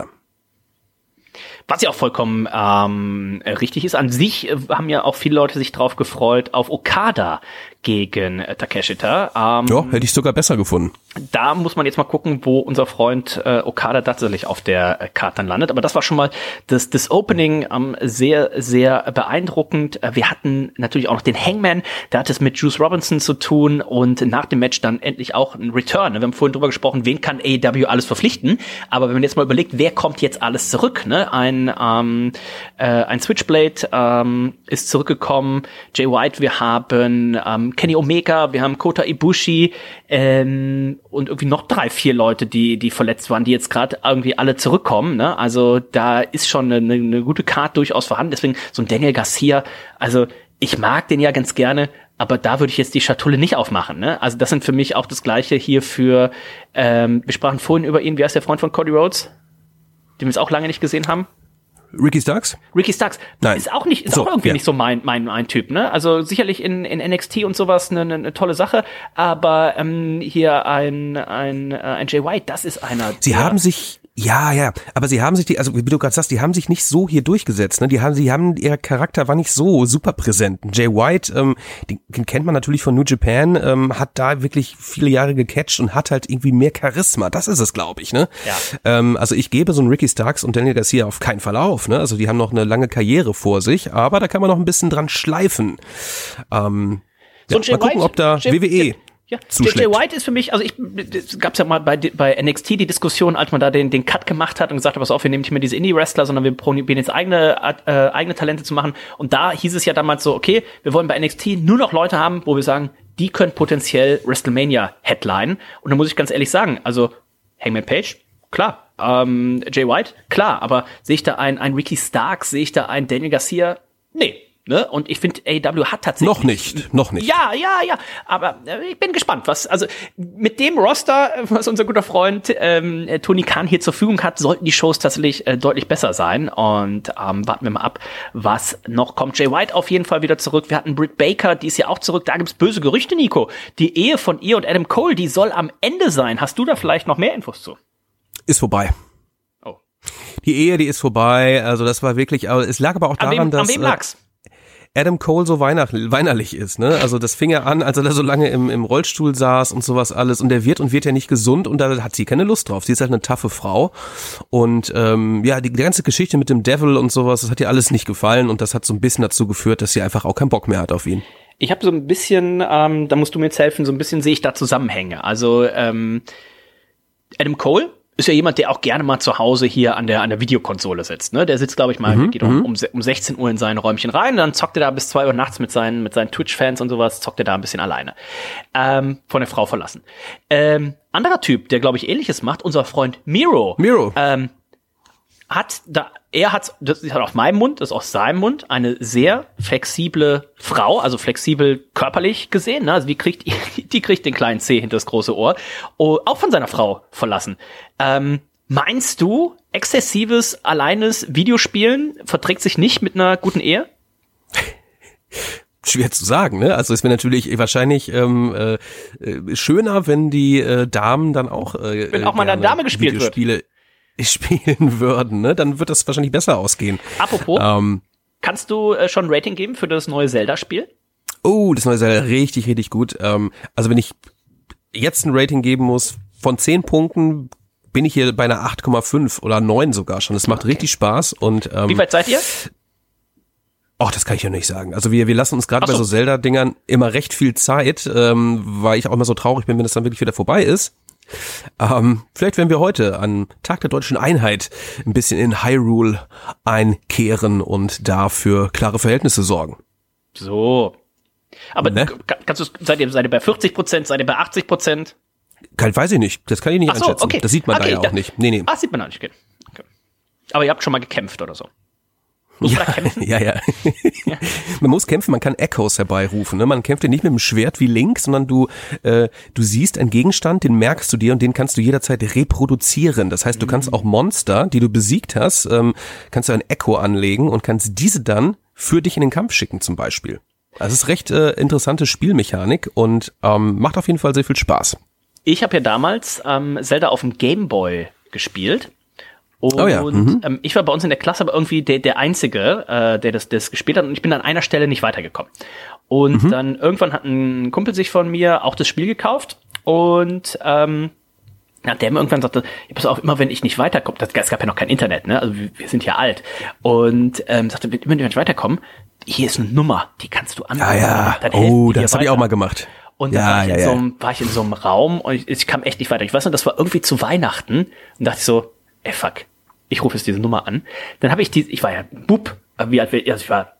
Was ja auch vollkommen richtig ist. An sich haben ja auch viele Leute sich drauf gefreut auf Okada gegen Takeshita. Ja, hätte ich sogar besser gefunden. Da muss man jetzt mal gucken, wo unser Freund Okada tatsächlich auf der Karte dann landet. Aber das war schon mal das Opening sehr, sehr beeindruckend. Wir hatten natürlich auch noch den Hangman, der hat es mit Juice Robinson zu tun und nach dem Match dann endlich auch ein Return. Wir haben vorhin drüber gesprochen, wen kann AEW alles verpflichten. Aber wenn man jetzt mal überlegt, wer kommt jetzt alles zurück, ne? Ein Switchblade ist zurückgekommen, Jay White, wir haben Kenny Omega, wir haben Kota Ibushi und irgendwie noch 3-4 Leute, die verletzt waren, die jetzt gerade irgendwie alle zurückkommen. Ne? Also da ist schon eine gute Card durchaus vorhanden. Deswegen so ein Daniel Garcia, also ich mag den ja ganz gerne, aber da würde ich jetzt die Schatulle nicht aufmachen. Ne? Also das sind für mich auch das Gleiche hier für, wir sprachen vorhin über ihn, wie heißt der Freund von Cody Rhodes, den wir es auch lange nicht gesehen haben? Ricky Starks? Ricky Starks. Nein. Ist auch nicht, auch irgendwie nicht so mein Typ, ne? Also sicherlich in NXT und sowas eine tolle Sache, aber hier ein Jay White, das ist einer. Sie haben sich, aber sie haben sich also wie du gerade sagst, die haben sich nicht so hier durchgesetzt, ne? Ihr Charakter war nicht so super präsent. Jay White, den kennt man natürlich von New Japan, hat da wirklich viele Jahre gecatcht und hat halt irgendwie mehr Charisma. Das ist es, glaube ich, ne? Ja. Also ich gebe so einen Ricky Starks und Daniel Garcia auf keinen Fall auf, ne? Also die haben noch eine lange Karriere vor sich, aber da kann man noch ein bisschen dran schleifen. So ein Jay mal gucken, White, ob da WWE ja, Jay White ist für mich, also es gab's ja mal bei NXT die Diskussion, als man da den Cut gemacht hat und gesagt hat, pass auf, wir nehmen nicht mehr diese Indie-Wrestler, sondern wir probieren jetzt eigene Talente zu machen. Und da hieß es ja damals so, okay, wir wollen bei NXT nur noch Leute haben, wo wir sagen, die können potenziell WrestleMania headlinen. Und da muss ich ganz ehrlich sagen, also Hangman Page, klar, Jay White, klar, aber sehe ich da einen Ricky Starks, sehe ich da einen Daniel Garcia? Nee. Ne? Und ich finde, AEW hat tatsächlich... Noch nicht. Ja. Aber ich bin gespannt, also mit dem Roster, was unser guter Freund Tony Khan hier zur Verfügung hat, sollten die Shows tatsächlich deutlich besser sein. Und warten wir mal ab, was noch kommt. Jay White auf jeden Fall wieder zurück. Wir hatten Britt Baker, die ist ja auch zurück. Da gibt's böse Gerüchte, Nico. Die Ehe von ihr und Adam Cole, die soll am Ende sein. Hast du da vielleicht noch mehr Infos zu? Ist vorbei. Oh. Die Ehe, die ist vorbei. Also das war wirklich... Es lag aber auch daran, dass... An wem lag's? Adam Cole so weinerlich ist, ne? Also das fing er an, als er so lange im Rollstuhl saß und sowas alles und der wird ja nicht gesund und da hat sie keine Lust drauf. Sie ist halt eine taffe Frau und die ganze Geschichte mit dem Devil und sowas, das hat ihr alles nicht gefallen und das hat so ein bisschen dazu geführt, dass sie einfach auch keinen Bock mehr hat auf ihn. Ich habe so ein bisschen, da musst du mir jetzt helfen, so ein bisschen sehe ich da Zusammenhänge. Also Adam Cole ist ja jemand, der auch gerne mal zu Hause hier an der Videokonsole sitzt, ne? Der sitzt, glaube ich mal, geht um 16 Uhr in sein Räumchen rein, dann zockt er da bis 2 Uhr nachts mit seinen Twitch-Fans und sowas, zockt er da ein bisschen alleine. Von der Frau verlassen. Anderer Typ, der, glaube ich, Ähnliches macht, unser Freund Miro. Das ist auf meinem Mund, das ist aus seinem Mund, eine sehr flexible Frau, also flexibel körperlich gesehen, ne? Also die kriegt den kleinen C hinter das große Ohr, auch von seiner Frau verlassen. Meinst du, exzessives, alleines Videospielen verträgt sich nicht mit einer guten Ehe? Schwer zu sagen, ne? Also es wäre natürlich wahrscheinlich schöner, wenn die Damen dann auch wenn auch mal eine Dame gespielt Videospiele spielen würden, ne? Dann wird das wahrscheinlich besser ausgehen. Apropos, kannst du schon ein Rating geben für das neue Zelda-Spiel? Oh, das neue Zelda, richtig, richtig gut. Also wenn ich jetzt ein Rating geben muss, von 10 Punkten bin ich hier bei einer 8,5 oder 9 sogar schon. Das macht richtig Spaß. Und wie weit seid ihr? Ach, das kann ich ja nicht sagen. Also wir lassen uns gerade bei so Zelda-Dingern immer recht viel Zeit, weil ich auch immer so traurig bin, wenn das dann wirklich wieder vorbei ist. Vielleicht werden wir heute an Tag der Deutschen Einheit ein bisschen in Hyrule einkehren und dafür klare Verhältnisse sorgen. So. Aber Ne? seid ihr bei 40%, seid ihr bei 80%? Weiß ich nicht. Das kann ich nicht Ach so, einschätzen. okay. Das sieht man Okay, da ja auch nicht. Nee. Ah, sieht man auch nicht. Okay. Aber ihr habt schon mal gekämpft oder so. Muss man da kämpfen? Ja. Man muss kämpfen, man kann Echos herbeirufen. Ne? Man kämpft ja nicht mit dem Schwert wie Link, sondern du siehst einen Gegenstand, den merkst du dir und den kannst du jederzeit reproduzieren. Das heißt, du kannst auch Monster, die du besiegt hast, kannst du ein Echo anlegen und kannst diese dann für dich in den Kampf schicken zum Beispiel. Also es ist recht interessante Spielmechanik und macht auf jeden Fall sehr viel Spaß. Ich habe ja damals Zelda auf dem Game Boy gespielt. Und Oh ja, ich war bei uns in der Klasse aber irgendwie der Einzige, der das gespielt hat, und ich bin an einer Stelle nicht weitergekommen. Und dann irgendwann hat ein Kumpel sich von mir auch das Spiel gekauft und der mir irgendwann sagte, ja, pass auf, immer wenn ich nicht weiterkomme, es gab ja noch kein Internet, ne? Also wir sind ja alt. Und sagte, immer wenn ich weiterkomme, hier ist eine Nummer, die kannst du anrufen. Ja. Dann helfen die dir Das habe ich weiter. auch mal gemacht. Und dann war ich in so einem Raum und ich kam echt nicht weiter. Ich weiß noch, das war irgendwie zu Weihnachten und dachte ich so, ey fuck, ich rufe jetzt diese Nummer an. Dann habe ich war ja Bub, wie alt also ich war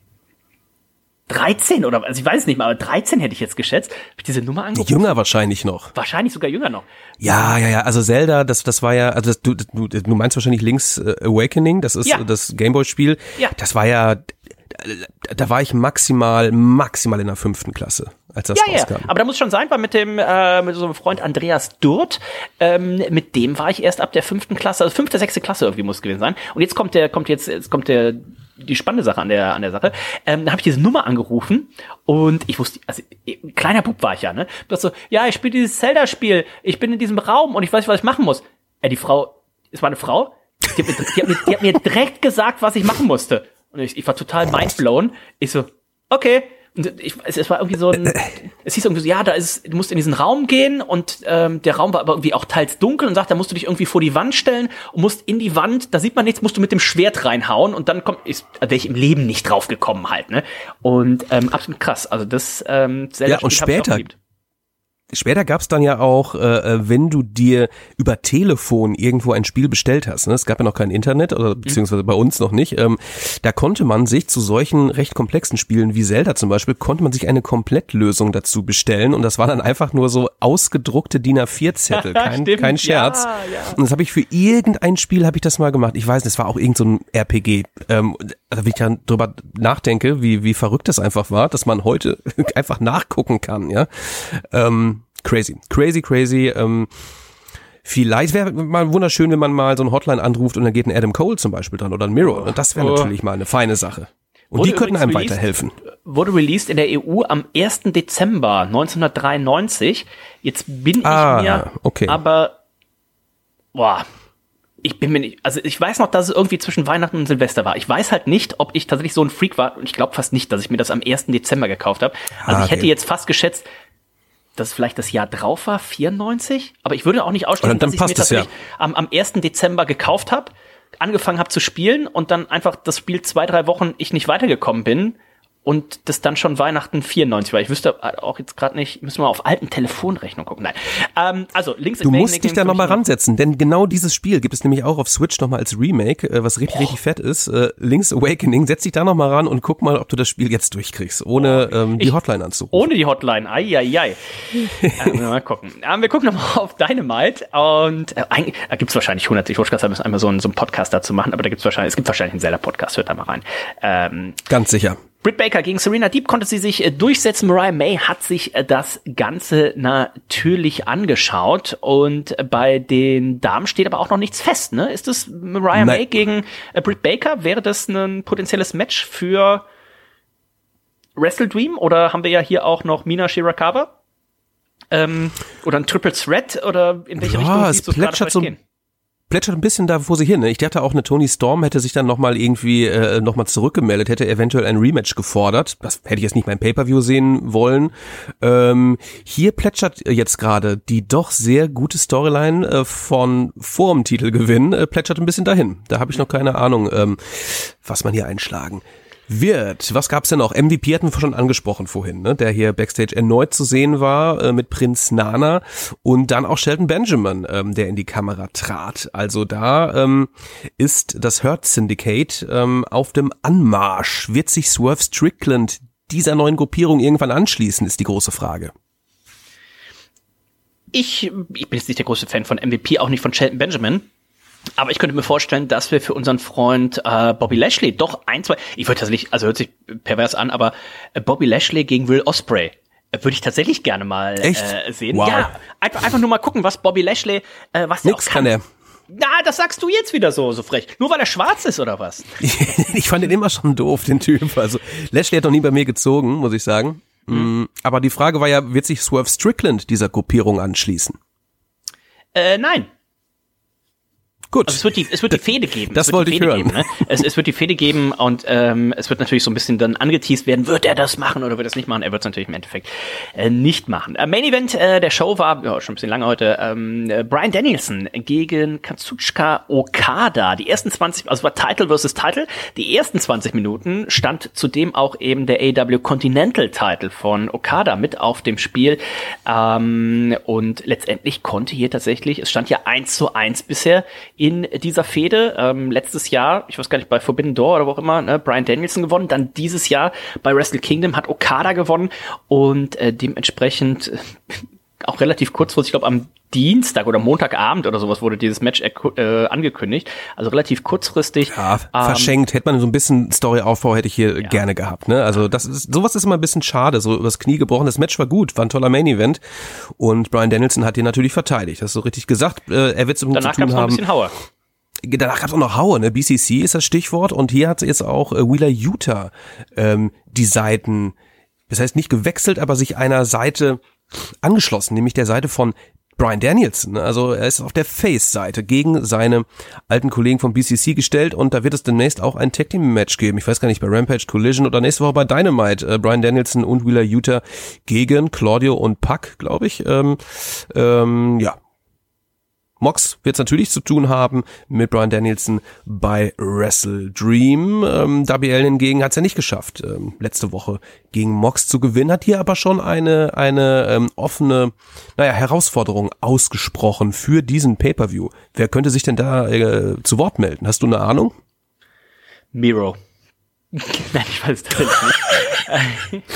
13 oder, also ich weiß es nicht mehr, aber 13 hätte ich jetzt geschätzt, habe ich diese Nummer angerufen. Jünger wahrscheinlich noch. Wahrscheinlich sogar jünger noch. Ja, also Zelda, das war ja, also du meinst wahrscheinlich Link's Awakening, das ist das Gameboy-Spiel. Ja. Das war ja, da war ich maximal in der 5. Klasse, als das rauskam. Aber da muss schon sein, weil mit so einem Freund Andreas Durt, mit dem war ich erst ab der 5. Klasse, also 5., 6. Klasse irgendwie muss es gewesen sein. Und jetzt kommt die spannende Sache an der Sache. Da habe ich diese Nummer angerufen und ich wusste, also kleiner Bub war ich ja, ne? Das so, ja, ich spiele dieses Zelda-Spiel, ich bin in diesem Raum und ich weiß nicht, was ich machen muss. Die Frau, es war eine Frau, die hat mir direkt gesagt, was ich machen musste. Und ich war total mindblown. Ich so, okay. Und es war irgendwie so es hieß irgendwie so, ja, du musst in diesen Raum gehen und der Raum war aber irgendwie auch teils dunkel und sagt, da musst du dich irgendwie vor die Wand stellen und musst in die Wand, da sieht man nichts, musst du mit dem Schwert reinhauen und dann wäre ich im Leben nicht drauf gekommen halt, ne? Und absolut krass. Also das Ja, und später gab's dann ja auch, wenn du dir über Telefon irgendwo ein Spiel bestellt hast, ne? Es gab ja noch kein Internet, oder beziehungsweise bei uns noch nicht, da konnte man sich zu solchen recht komplexen Spielen wie Zelda zum Beispiel, konnte man sich eine Komplettlösung dazu bestellen und das war dann einfach nur so ausgedruckte DIN A4-Zettel, kein Scherz. Ja. Und das habe ich für irgendein Spiel, habe ich das mal gemacht. Ich weiß, es war auch irgend so ein RPG. Also wenn ich dann drüber nachdenke, wie verrückt das einfach war, dass man heute einfach nachgucken kann, ja. Crazy. Vielleicht wäre mal wunderschön, wenn man mal so ein Hotline anruft und dann geht ein Adam Cole zum Beispiel dran oder ein Mirror. Und das wäre natürlich mal eine feine Sache. Und die könnten einem weiterhelfen. Wurde released in der EU am 1. Dezember 1993. Jetzt bin ich mir okay. aber ich bin mir nicht, also ich weiß noch, dass es irgendwie zwischen Weihnachten und Silvester war. Ich weiß halt nicht, ob ich tatsächlich so ein Freak war und ich glaube fast nicht, dass ich mir das am 1. Dezember gekauft habe. Also ich hätte jetzt fast geschätzt, dass es vielleicht das Jahr drauf war, 94, aber ich würde auch nicht ausschließen, dass ich mir tatsächlich am 1. Dezember gekauft habe, angefangen habe zu spielen und dann einfach das Spiel 2-3 Wochen ich nicht weitergekommen bin und das dann schon Weihnachten 94 war. Ich wüsste auch jetzt gerade nicht, müssen wir auf alten Telefonrechnung gucken. Nein. Also Link's Awakening. Du musst dich da nochmal ransetzen, denn genau dieses Spiel gibt es nämlich auch auf Switch nochmal als Remake, was richtig fett ist. Link's Awakening, setz dich da nochmal ran und guck mal, ob du das Spiel jetzt durchkriegst, ohne die Hotline anzurufen. Ohne die Hotline, ai. Mal gucken. Wir gucken nochmal auf Dynamite und da gibt's wahrscheinlich 100, ich wollte gerade sagen, wir müssen einmal so einen Podcast dazu machen, aber es gibt wahrscheinlich einen Zelda-Podcast, hört da mal rein. Ganz sicher. Britt Baker gegen Serena Deeb konnte sie sich durchsetzen. Mariah May hat sich das Ganze natürlich angeschaut und bei den Damen steht aber auch noch nichts fest, ne? Ist das Mariah May gegen Britt Baker? Wäre das ein potenzielles Match für Wrestle Dream oder haben wir ja hier auch noch Mina Shirakawa? Oder ein Triple Threat oder in welche Richtung siehst du es gerade gehen? Plätschert ein bisschen da vor sich hin. Ich dachte auch, eine Toni Storm hätte sich dann nochmal irgendwie nochmal zurückgemeldet, hätte eventuell ein Rematch gefordert. Das hätte ich jetzt nicht beim Pay-Per-View sehen wollen. Hier plätschert jetzt gerade die doch sehr gute Storyline von vor dem Titelgewinn, plätschert ein bisschen dahin. Da habe ich noch keine Ahnung, was man hier einschlagen wird. Was gab's denn noch? MVP hatten wir schon angesprochen vorhin, ne? Der hier Backstage erneut zu sehen war mit Prinz Nana und dann auch Shelton Benjamin, der in die Kamera trat. Also da ist das Hurt Syndicate auf dem Anmarsch. Wird sich Swerve Strickland dieser neuen Gruppierung irgendwann anschließen, ist die große Frage. Ich bin jetzt nicht der große Fan von MVP, auch nicht von Shelton Benjamin. Aber ich könnte mir vorstellen, dass wir für unseren Freund Bobby Lashley doch ich würde tatsächlich, also hört sich pervers an, aber Bobby Lashley gegen Will Ospreay würde ich tatsächlich gerne mal sehen. Wow. Ja, einfach nur mal gucken, was Bobby Lashley, was der auch kann er. Na, das sagst du jetzt wieder so frech. Nur weil er schwarz ist, oder was? Ich fand den immer schon doof, den Typ. Also Lashley hat noch nie bei mir gezogen, muss ich sagen. Aber die Frage war ja, wird sich Swerve Strickland dieser Gruppierung anschließen? Nein. Gut. Also es wird die Fehde geben. Das wollte ich hören. Geben, ne? Es wird die Fehde geben und es wird natürlich so ein bisschen dann angeteased werden, wird er das machen oder wird er das nicht machen? Er wird es natürlich im Endeffekt nicht machen. Main Event der Show war, schon ein bisschen lange heute, Bryan Danielson gegen Kazuchika Okada. Die ersten 20, also war Title versus Title, die ersten 20 Minuten stand zudem auch eben der AEW Continental Title von Okada mit auf dem Spiel und letztendlich konnte hier tatsächlich, es stand ja 1:1 bisher in dieser Fehde. Letztes Jahr, ich weiß gar nicht, bei Forbidden Door oder wo auch immer, ne, Bryan Danielson gewonnen. Dann dieses Jahr bei Wrestle Kingdom hat Okada gewonnen und dementsprechend auch relativ kurzfristig, ich glaube am Dienstag oder Montagabend oder sowas wurde dieses Match angekündigt. Also relativ kurzfristig. Ja, verschenkt. Hätte man so ein bisschen Storyaufbau hätte ich hier gerne gehabt. Ne? Also sowas ist immer ein bisschen schade. So übers Knie gebrochen. Das Match war gut, war ein toller Main-Event. Und Bryan Danielson hat ihn natürlich verteidigt. Hast du so richtig gesagt. Er wird es danach zu tun haben. Danach gab es noch ein bisschen Hauer. Danach gab es auch noch Hauer. Ne? BCC ist das Stichwort. Und hier hat jetzt auch Wheeler Yuta die Seiten, das heißt nicht gewechselt, aber sich einer Seite angeschlossen, nämlich der Seite von Bryan Danielson. Also er ist auf der Face-Seite gegen seine alten Kollegen vom BCC gestellt und da wird es demnächst auch ein Tag-Team-Match geben. Ich weiß gar nicht, bei Rampage Collision oder nächste Woche bei Dynamite. Bryan Danielson und Wheeler Yuta gegen Claudio und Pac, glaube ich. Ja. Mox wird es natürlich zu tun haben mit Bryan Danielson bei Wrestle Dream. WL hingegen hat es ja nicht geschafft, letzte Woche gegen Mox zu gewinnen, hat hier aber schon eine offene Herausforderung ausgesprochen für diesen Pay-Per-View. Wer könnte sich denn da zu Wort melden? Hast du eine Ahnung? Miro. Nein, ich weiß das nicht.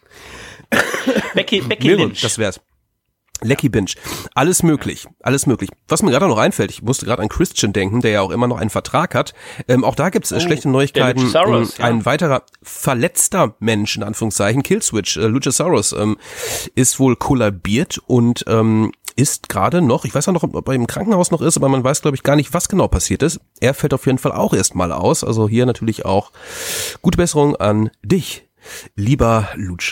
Becky Lynch. Das wär's. Lecky Binge. Alles möglich. Was mir gerade noch einfällt, ich musste gerade an Christian denken, der ja auch immer noch einen Vertrag hat. Auch da gibt es schlechte Neuigkeiten. Luchasaurus, ein weiterer verletzter Mensch, in Anführungszeichen, Killswitch, Luchasaurus, ist wohl kollabiert und ist gerade noch, ich weiß auch noch, ob er im Krankenhaus noch ist, aber man weiß, glaube ich, gar nicht, was genau passiert ist. Er fällt auf jeden Fall auch erstmal aus. Also hier natürlich auch gute Besserung an dich, lieber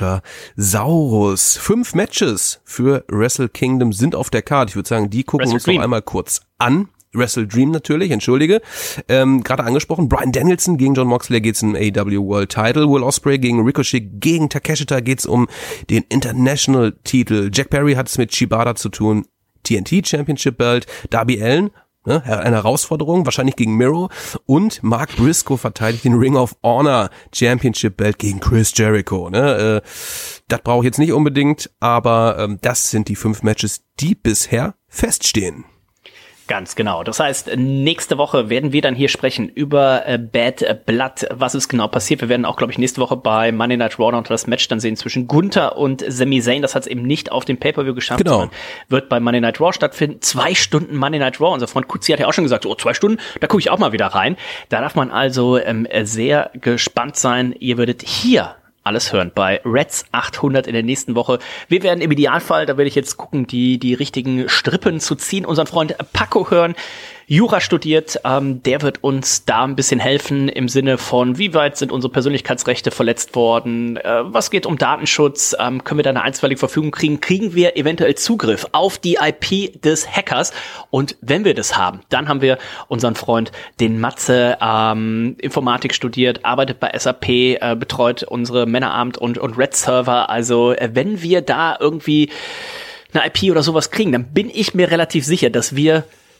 Luchasaurus. 5 Matches für Wrestle Kingdom sind auf der Card. Ich würde sagen, die gucken wir uns noch einmal kurz an. Wrestle Dream natürlich, entschuldige. Gerade angesprochen, Bryan Danielson gegen Jon Moxley geht's um AEW World Title. Will Ospreay gegen Ricochet gegen Takeshita geht's um den International Titel. Jack Perry hat es mit Shibata zu tun. TNT Championship Belt. Darby Allin, eine Herausforderung, wahrscheinlich gegen Miro. Und Mark Briscoe verteidigt den Ring of Honor Championship Belt gegen Chris Jericho. Das brauche ich jetzt nicht unbedingt, aber das sind die 5 Matches, die bisher feststehen. Ganz genau. Das heißt, nächste Woche werden wir dann hier sprechen über Bad Blood, was ist genau passiert. Wir werden auch, glaube ich, nächste Woche bei Monday Night Raw noch das Match dann sehen zwischen Gunther und Sami Zayn. Das hat es eben nicht auf dem Pay-Per-View geschafft, sondern wird bei Monday Night Raw stattfinden. 2 Stunden Monday Night Raw. Unser Freund Kutzi hat ja auch schon gesagt, 2 Stunden, da gucke ich auch mal wieder rein. Da darf man also sehr gespannt sein. Ihr würdet hier alles hören bei Reds 800 in der nächsten Woche. Wir werden im Idealfall, da werde ich jetzt gucken, die richtigen Strippen zu ziehen, unseren Freund Paco hören. Jura studiert, der wird uns da ein bisschen helfen im Sinne von, wie weit sind unsere Persönlichkeitsrechte verletzt worden, was geht um Datenschutz, können wir da eine einstweilige Verfügung kriegen, kriegen wir eventuell Zugriff auf die IP des Hackers und wenn wir das haben, dann haben wir unseren Freund, den Matze, Informatik studiert, arbeitet bei SAP, betreut unsere Männerabend und Red-Server, also wenn wir da irgendwie eine IP oder sowas kriegen, dann bin ich mir relativ sicher, dass wir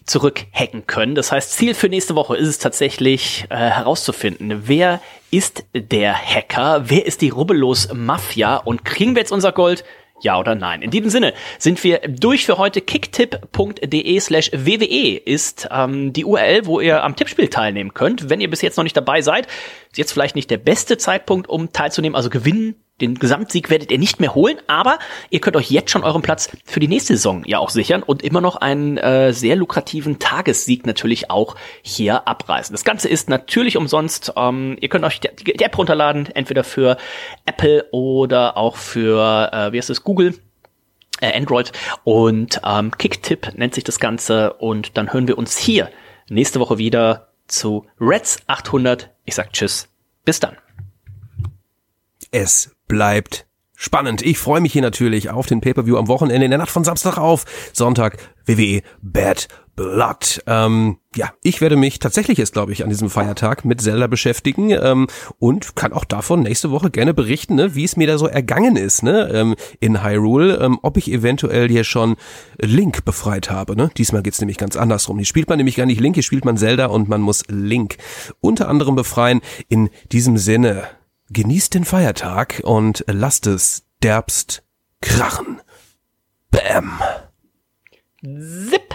zurückhacken können. Das heißt, Ziel für nächste Woche ist es tatsächlich herauszufinden, wer ist der Hacker, wer ist die Rubbellos-Mafia und kriegen wir jetzt unser Gold? Ja oder nein? In diesem Sinne sind wir durch für heute. Kicktipp.de/WWE ist die URL, wo ihr am Tippspiel teilnehmen könnt. Wenn ihr bis jetzt noch nicht dabei seid, ist jetzt vielleicht nicht der beste Zeitpunkt, um teilzunehmen. Also gewinnen, den Gesamtsieg werdet ihr nicht mehr holen, aber ihr könnt euch jetzt schon euren Platz für die nächste Saison ja auch sichern und immer noch einen sehr lukrativen Tagessieg natürlich auch hier abreißen. Das Ganze ist natürlich umsonst. Ihr könnt euch die App runterladen, entweder für Apple oder auch für, Google, Android. Und Kicktipp nennt sich das Ganze. Und dann hören wir uns hier nächste Woche wieder zu Reds 800. Ich sag Tschüss, bis dann. Es bleibt spannend. Ich freue mich hier natürlich auf den Pay-Per-View am Wochenende in der Nacht von Samstag auf Sonntag, WWE Bad Blood. Ich werde mich tatsächlich jetzt, glaube ich, an diesem Feiertag mit Zelda beschäftigen und kann auch davon nächste Woche gerne berichten, ne, wie es mir da so ergangen ist, ne, in Hyrule, ob ich eventuell hier schon Link befreit habe. Ne? Diesmal geht's nämlich ganz andersrum. Hier spielt man nämlich gar nicht Link, hier spielt man Zelda und man muss Link unter anderem befreien. In diesem Sinne, genießt den Feiertag und lasst es derbst krachen. Bam. Zip.